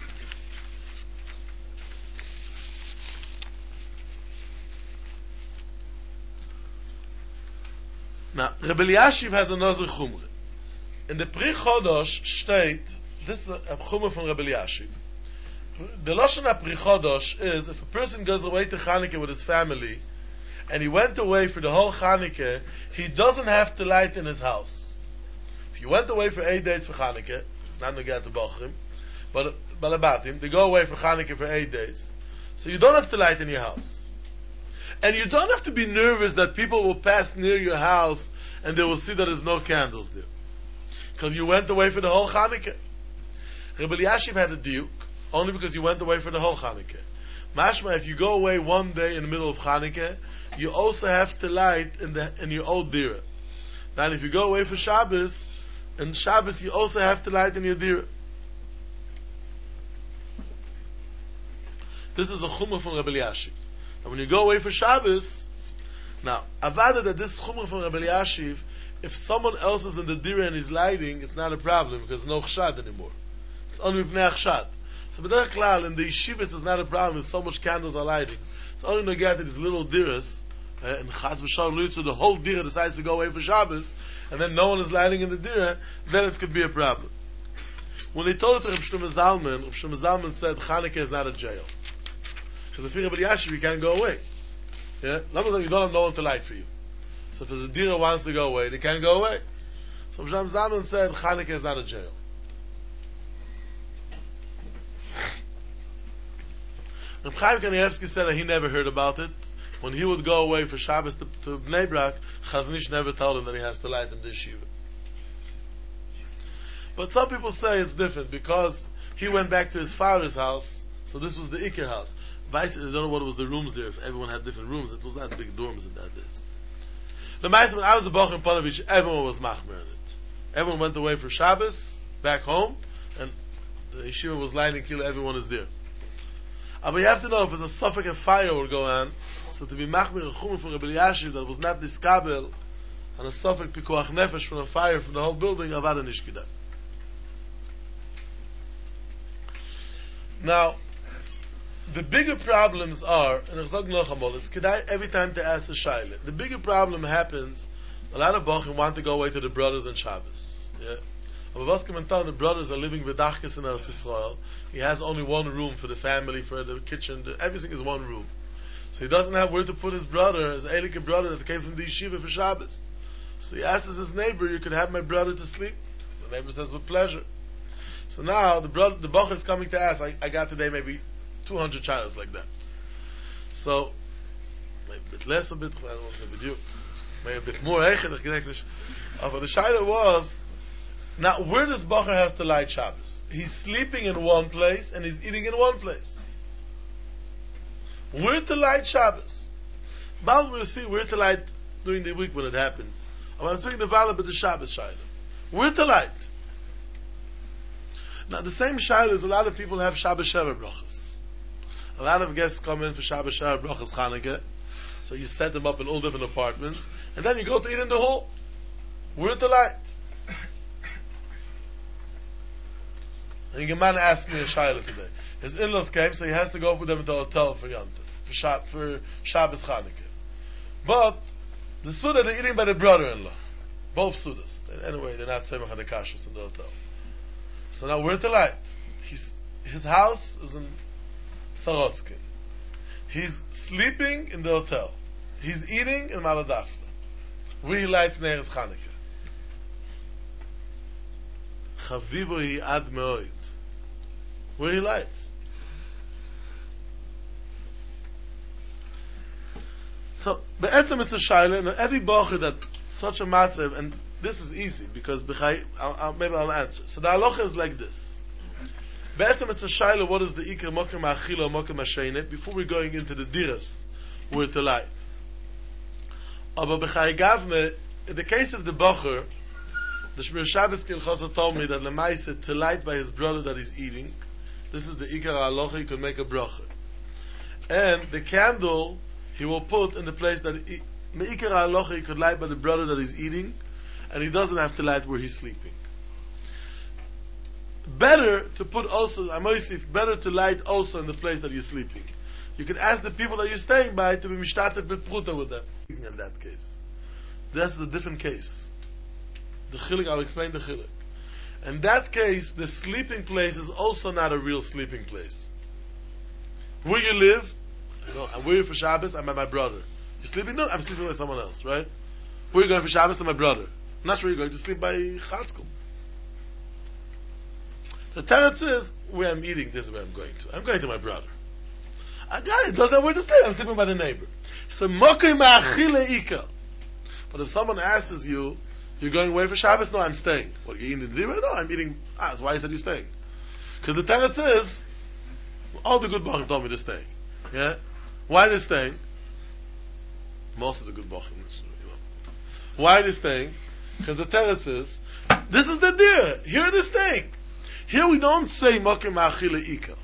Now, Rebbe Elyashiv has another chumrah. In the Pri Chodosh state, this is a chumrah from Rebbe Elyashiv. The Lashon HaPri Chodosh is, if a person goes away to Chanukah with his family, and he went away for the whole Chanukah, he doesn't have to light in his house. If you went away for eight days for Chanukah, it's not Nogat to Bachrim, but Balabatim, they go away for Chanukah for eight days, so you don't have to light in your house. And you don't have to be nervous that people will pass near your house and they will see that there's no candles there. Because you went away for the whole Chanukah. Rebbe Elyashiv had a diuk, only because you went away for the whole Chanukah. Mashma, if you go away one day in the middle of Chanukah, you also have to light in the in your old dira. Now, if you go away for Shabbos, in Shabbos you also have to light in your dira. This is a chumrah from Rebbe Elyashiv. And when you go away for Shabbos, now, avada that this chumrah from Rebbe Elyashiv, if someone else is in the dira and is lighting, it's not a problem because there's no chshad anymore. It's only b'nei chshad. So b'derech klal, in the yeshivas it's not a problem if so much candles are lighting. It's only no get that these little diras, uh, and chas v'shar lutzu, the whole dira decides to go away for Shabbos, and then no one is lighting in the dira, then it could be a problem. When they told it to Reb Shlomo Zalman, Reb Shlomo Zalman said Chanukah is not a jail. Because if you're Rebbe Elyashiv, you can't go away. Yeah? Number you don't have no one to light for you. So if there's a dira wants to go away, they can't go away. So Reb Shlomo Zalman said Chanukah is not a jail. Reb Chaim Kanievsky said that he never heard about it. When he would go away for Shabbos to, to Bnei Brak, Chazanish never told him that he has to light in the yeshiva. But some people say it's different because he went back to his father's house, so this was the Iker house. I don't know what was the rooms there, if everyone had different rooms. It was not big dorms in that days. The Ma'aseh, when I was a Bach in Panovich, everyone was machmer in it. Everyone went away for Shabbos, back home, and the yeshiva was lighting kilo, everyone is there. But you have to know, if there's a suffix of fire will go on, so to be machmer a chumrah from Rebbe Elyashiv that was not diskabel, and a suffix pikuach nefesh from a fire from the whole building, avada nishkida. Now, the bigger problems are, and it's kedai every time to ask a shaila. The bigger problem happens, a lot of Bachim want to go away to the brothers on Shabbos. Yeah. The brothers are living v'dachkes in Eretz Yisrael. He has only one room for the family, for the kitchen, the, everything is one room. So he doesn't have where to put his brother, his Eilike brother that came from the yeshiva for Shabbos. So he asks his neighbor, you could have my brother to sleep? The neighbor says, with pleasure. So now the brother, the Bach is coming to ask, I, I got today maybe two hundred children like that. So, maybe a bit less, a bit, I don't want to say with you. Maybe a bit more, but the Shaila was, now where does Bacher has to light Shabbos? He's sleeping in one place and he's eating in one place. Where to light Shabbos? But we'll see where to light during the week when it happens. I'm speaking the valid but the Shabbos Shaila. Where to light? Now the same Shaila is a lot of people have Shabbos Sheva brachas. A lot of guests come in for Shabbos Sheva brachas Chanukah. So you set them up in all different apartments, and then you go to eat in the hall. Where to light? And your man asked me a shayla today. His in-laws came, so he has to go with them to the hotel for Yom Tov, for, Shab- for Shabbos Chanukah. But the suda they're eating by the brother-in-law, both sudas. Anyway, they're not saying the kashrus in the hotel. So now where to light? He's, his house is in Sorotsky. He's sleeping in the hotel. He's eating in Maladafna. Where he lights Neres Chanukah. Chavivo hi ad me'oid. Where he lights. So, be'etzem it's a shaila, and every bacher that such a matzav, and this is easy, because b'chai, I'll, I'll, maybe I'll answer. So the halacha is like this. Be'etzem it's a shaila, what is the ikar mokem ha'achila, mokem ha'sheinet, before we're going into the diras, where to light. Aber b'chai gavme, in the case of the bacher, the Shmir Shabbos Kilchasa told me that Lemaisa, to light by his brother that he's eating, this is the ikar ha'alocha, he could make a bracha. And the candle, he will put in the place that he, me'ikar ha'alocha, he could light by the brother that he's eating, and he doesn't have to light where he's sleeping. Better to put also, Amoisif, better to light also in the place that you're sleeping. You can ask the people that you're staying by to be mishtatet bit pruta with them. In that case. That's a different case. The chilik, I'll explain the chilik. In that case, the sleeping place is also not a real sleeping place. Where you live, you know, I'm waiting for Shabbos, I'm at my brother. You sleeping? No, I'm sleeping with someone else, right? Where are you going for Shabbos? To my brother. I'm not sure you're going to sleep by Chatzkel. The teretz is, where I'm eating, this is where I'm going to. I'm going to my brother. I got it, doesn't have where to stay, I'm sleeping by the neighbor. So, mokai ma'achile ikal. But if someone asks you, you're going away for Shabbos? No, I'm staying. What, you eating the dinner? No, I'm eating. Ah, that's why I said you're staying. Because the teretz is, all the good bachim told me to stay. Yeah? Why are they staying? Most of the good bachim. You know. Why are they staying? Because the teretz is, this is the deer. Here they're staying. Here we don't say mokim ma'achile ikal.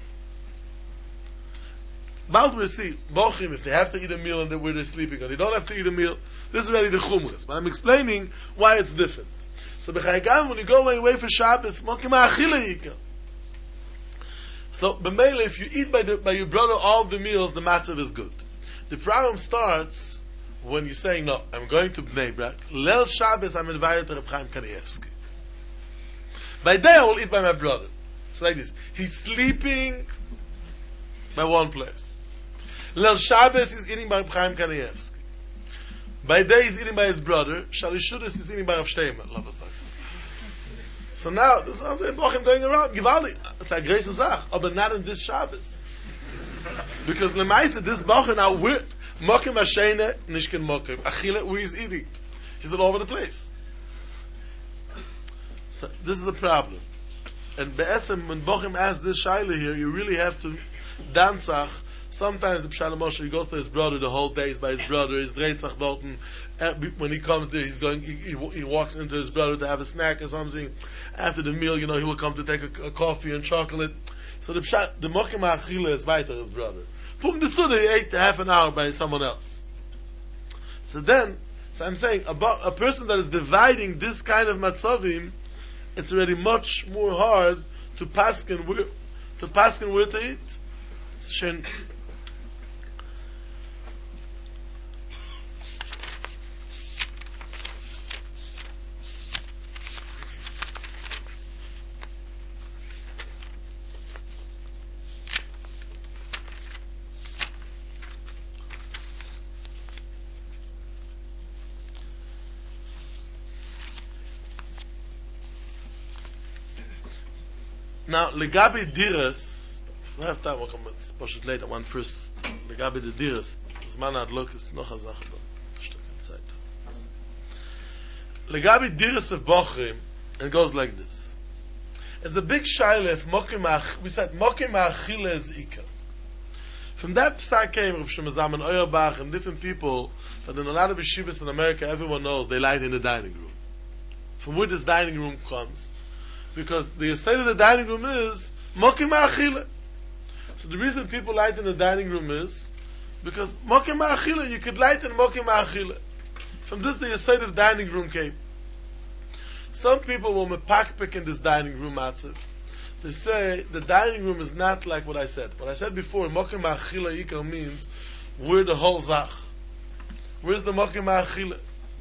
About we see, bachim, if they have to eat a meal and they're where they're sleeping, or they don't have to eat a meal, this is already the chumras. But I'm explaining why it's different. So, b'chayagam, when you go away for Shabbos, mokim ha'achila yikal. So, b'meile, if you eat by, the, by your brother all the meals, the matzav is good. The problem starts when you're saying, no, I'm going to Bnei Brak. Lel Shabbos, I'm invited to Reb Chaim Kanievsky. By day, I will eat by my brother. It's like this. He's sleeping by one place. Lel Shabbos is eating by Reb Chaim Kanievsky. By day he's eating by his brother. Shalishudis is eating by Rav Shteimer. So now, this is what I'm saying, Bochim going around. Givaldi. It's a great Zach. But not in this Shabbos. Because Lemaisa, this Bochim now, we're Mokim Hashene, Nishkin Mokim. Achille, where he's eating. He's all over the place. So this is a problem. And Be'etzem, when Bochim asks this Shaila here, you really have to dansach. Sometimes the Pshalom Moshe, he goes to his brother the whole day, he's by his brother, he's Dreitzach Dorten. When he comes there, he's going, he, he, he walks into his brother to have a snack or something. After the meal, you know, he will come to take a, a coffee and chocolate. So the Pshat, the Mokim HaAchila is weiter, his brother. Pum the Suda, he ate half an hour by someone else. So then, so I'm saying, about a person that is dividing this kind of matzavim, it's already much more hard to paskin where, to paskin where to eat. Shen. Now, legabi diras, we have time, we'll come push it later, one first, legabi the diras, zman adlok is noch a zach, Zeit. Legabi diras of bochrim, it goes like this. It's a big shaila if mokim ach, we said mokim achile is ikar. From that psak came Reb Shlomo Zalman Auerbach and different people that in a lot of yeshivas in America everyone knows they light in the dining room. From where this dining room comes. Because the side of the dining room is mokim achile. So the reason people light in the dining room is because mokim achile, you could light in mokim achile. From this the side of the dining room came. Some people will mepakpik in this dining room matzav. They say the dining room is not like what I said. What I said before, mokim achila ikar means where the whole zach. Where's the mokim achila?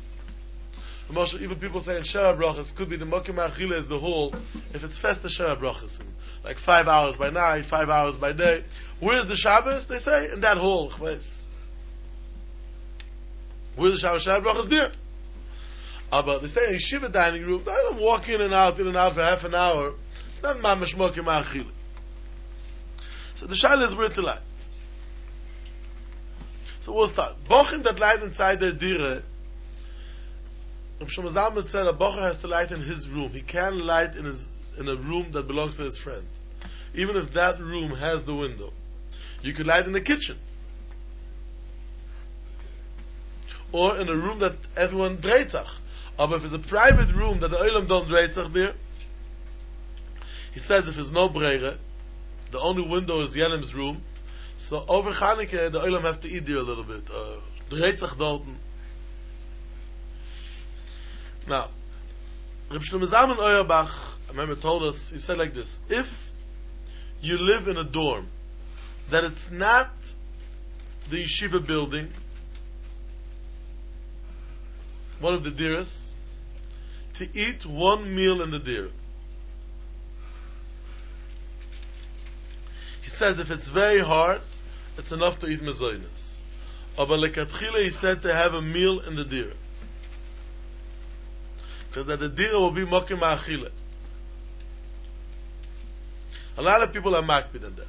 Even people say in Shara Brachas, could be the mokim achila is the whole, if it's fest the Shara Brachas, like five hours by night, five hours by day. Where's the Shabbos? They say in that hall. Where's the Shabbos? Shara Brachas there. But they say a yeshiva dining room, I don't walk in and out, in and out for half an hour. It's not mamash mokim achila. So the shaila is where to light. So we'll start. Bochim that light inside their dire. Reb Shlomo Zalman said a bocher has to light in his room. He can't light in his in a room that belongs to his friend, even if that room has the window. You could light in the kitchen, or in a room that everyone dreitzach. But if it's a private room that the olam don't dreitzach there, he says if there's no breire, the only window is Yelim's room, so over Chanukah the olam have to eat there a little bit. Dreitzach dalton. Now, Reb Shlomo Zalman Auerbach, I remember told us, he said like this: if you live in a dorm that it's not the yeshiva building, one of the diras, to eat one meal in the dir. He says if it's very hard, it's enough to eat mezoinas. Aber lekatchila he said to have a meal in the dir. Because that the dir will be mokim ha'achila. A lot of people are makpid in that.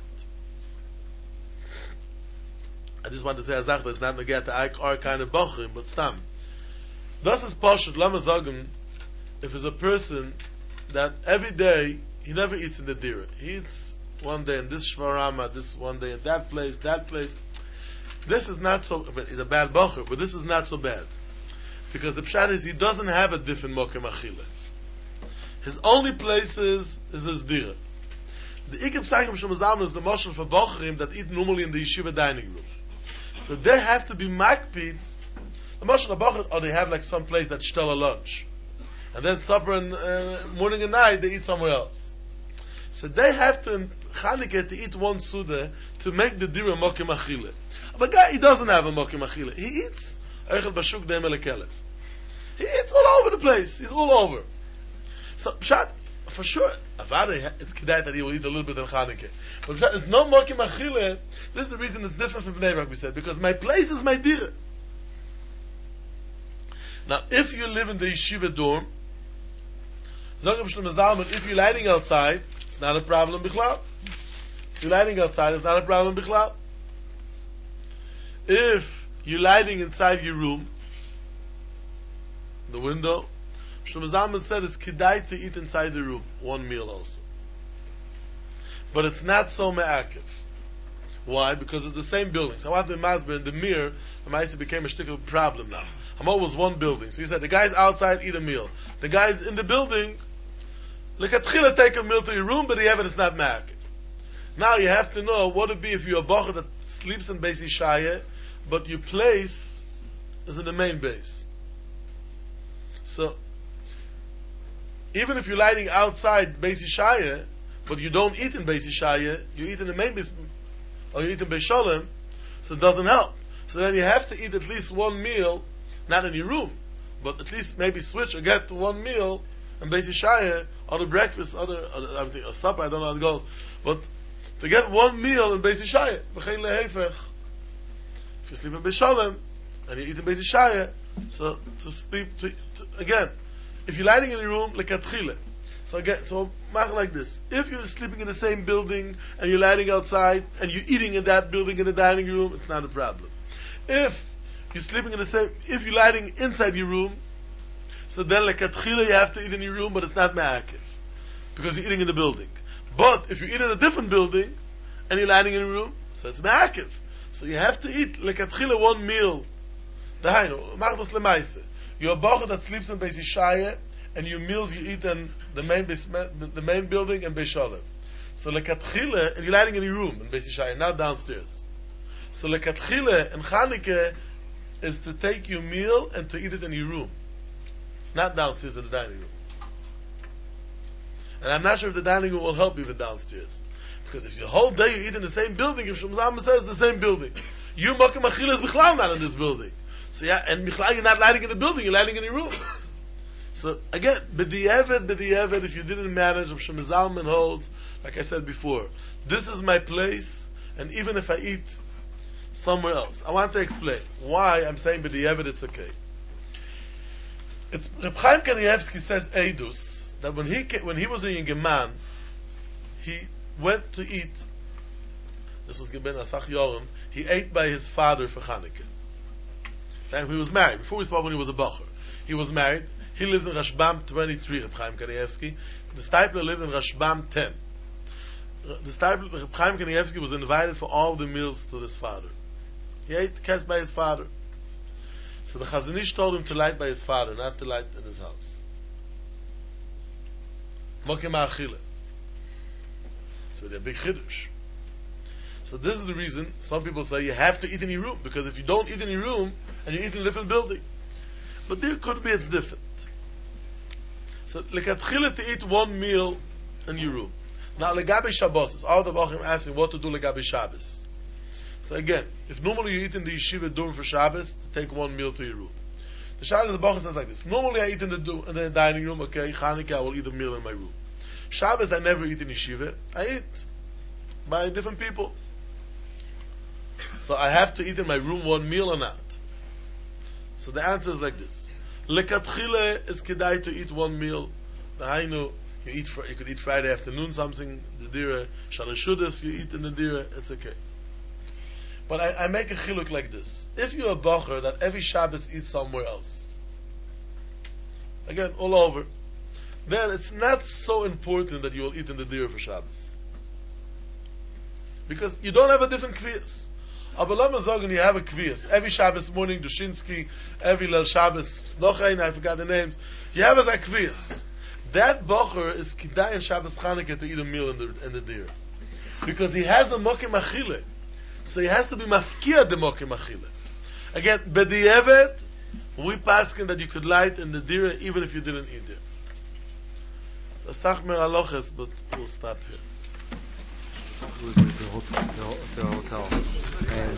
I just want to say azach, that's not negate to our kind of bochim, but stam. Das is pashut, lama zagim, if it's a person that every day he never eats in the dira. He eats one day in this shvarama, this one day in that place, that place. This is not so, I mean, he's a bad bocher, but this is not so bad. Because the pshat is he doesn't have a different mokem achila. His only place is, is his dira. The ikeb psachim Shlomo Zalman is the moshel for bocherim that eat normally in the yeshiva dining room. So they have to be makpid. The moshel of bocher, or they have like some place that shtel a lunch. And then supper and uh, morning and night they eat somewhere else. So they have to in Chanukah to eat one suda to make the dira mokim achile. But guy he doesn't have a mokim achile. He eats eichel bashuk deim elekelet. He eats all over the place. He's all over. So pshat for sure, avada it's kedai that he will eat a little bit in Chanukah. But pshat there's no mokim achile. This is the reason it's different from Bnei Brak, we said, because my place is my dira. Now, if you live in the yeshiva dorm, Zog Reb Shlomo Zalman, if you're lighting outside, it's not a problem bichlal. If you're lighting outside, it's not a problem bichlal. If you're lighting inside your room, the window, Shlomo Zalman said it's kedai to eat inside the room, one meal also. But it's not so me'akev. Why? Because it's the same building. So I want to masber in the mirror, the Maisa became a shtickle problem now. Hamor was one building. So he said, the guy's outside, eat a meal. The guy's in the building, lekatchila take a meal to your room, but the evidence is not ma'akev. Now you have to know what it be if you're a bocher that sleeps in Beis Yishaya, but your place is in the main base. So, even if you're lighting outside Beis Yishaya, but you don't eat in Beis Yishaya, you eat in the main base, or you eat in Beis Sholem, so it doesn't help. So then you have to eat at least one meal, not in your room, but at least maybe switch or get to one meal in Beis Yishaya, or the breakfast, or the, or the, everything, or supper, I don't know how it goes. But to get one meal in Beis Yishaya, v'chein lehefech. If you sleep in Beis Sholem, and you eat in Beis Yishaya, so to sleep, to, to, again, if you're lighting in your room, lekatchile. So again, so mach like this. If you're sleeping in the same building and you're lighting outside and you're eating in that building in the dining room, it's not a problem. If you're sleeping in the same, if you're lighting inside your room, so then like atchila you have to eat in your room, but it's not ma'akiv because you're eating in the building. But if you eat in a different building and you're lighting in a room, so it's ma'akiv. So you have to eat like atchila one meal. Dahainu, mach das lemaise. You're a bacher that sleeps in Beis Yishaya, and your meals you eat in the main the main building and Beis Shalom. So lekatchila, and you're lighting in your room in Beis Yishaya, not downstairs. So lekatchila and Chanukah is to take your meal and to eat it in your room, not downstairs in the dining room. And I'm not sure if the dining room will help even downstairs, because if your whole day you eat in the same building, if Shemzama says the same building, you makom achila is bichlal not in this building. So yeah, and bichlal you're not lighting in the building, you're lighting in your room. So again, b'di'evet, b'di'evet, if you didn't manage, Rav Shlomo Zalman holds, like I said before, this is my place, and even if I eat somewhere else, I want to explain why I'm saying b'di'evet it's okay. It's Reb Chaim Kanievsky says Eidus that when he when he was a young man, he went to eat. This was Geben Asach Yorim. He ate by his father for Chanukah. And he was married. Before we spoke when he was a bacher, he was married. He lives in Rashbam twenty-three, Reb Chaim Kanievsky. The Stipler lived in Rashbam ten. The Stipler, Reb Chaim Kanievsky was invited for all the meals to his father. He ate kes by his father. So the Chazon Ish told him to light by his father, not to light in his house. Mokem ha'achila. It's really a big chiddush. So this is the reason some people say you have to eat in your room, because if you don't eat in your room and you eat in a different building, but there could be it's different. So lekatchila to eat one meal in your room. Now legabe Shabbos, all the bachim asking what to do legabe Shabbos. So again, if normally you eat in the yeshiva during for Shabbos, to take one meal to your room. The Shabbos the bachim says like this: normally I eat in the in the dining room. Okay, Chanukah I will eat a meal in my room. Shabbos I never eat in yeshiva. I eat by different people. So I have to eat in my room one meal or not? So the answer is like this. Lekatchile is kedai to eat one meal. The hainu, you eat fr- you could eat Friday afternoon something, the dira, shalashudas, you eat in the dira, it's okay. But I, I make a chiluk like this. If you're a bacher that every Shabbos eats somewhere else, again, all over, then it's not so important that you will eat in the dira for Shabbos. Because you don't have a different kviyas. Aber lama sagen, you have a kviyas. Every Shabbos morning, Dushinsky, every Lel Shabbos, Nochain, I forgot the names. You have as a kviyas. That bocher is kidai in Shabbos Chanukah to eat a meal in the in the deer, because he has a mokim achile, so he has to be mafkia the mokim achile. Again, b'di'evet, we paskin that you could light in the deer even if you didn't eat it. So sachmer aloches, but we'll stop here. Who was with the hotel, the hotel, and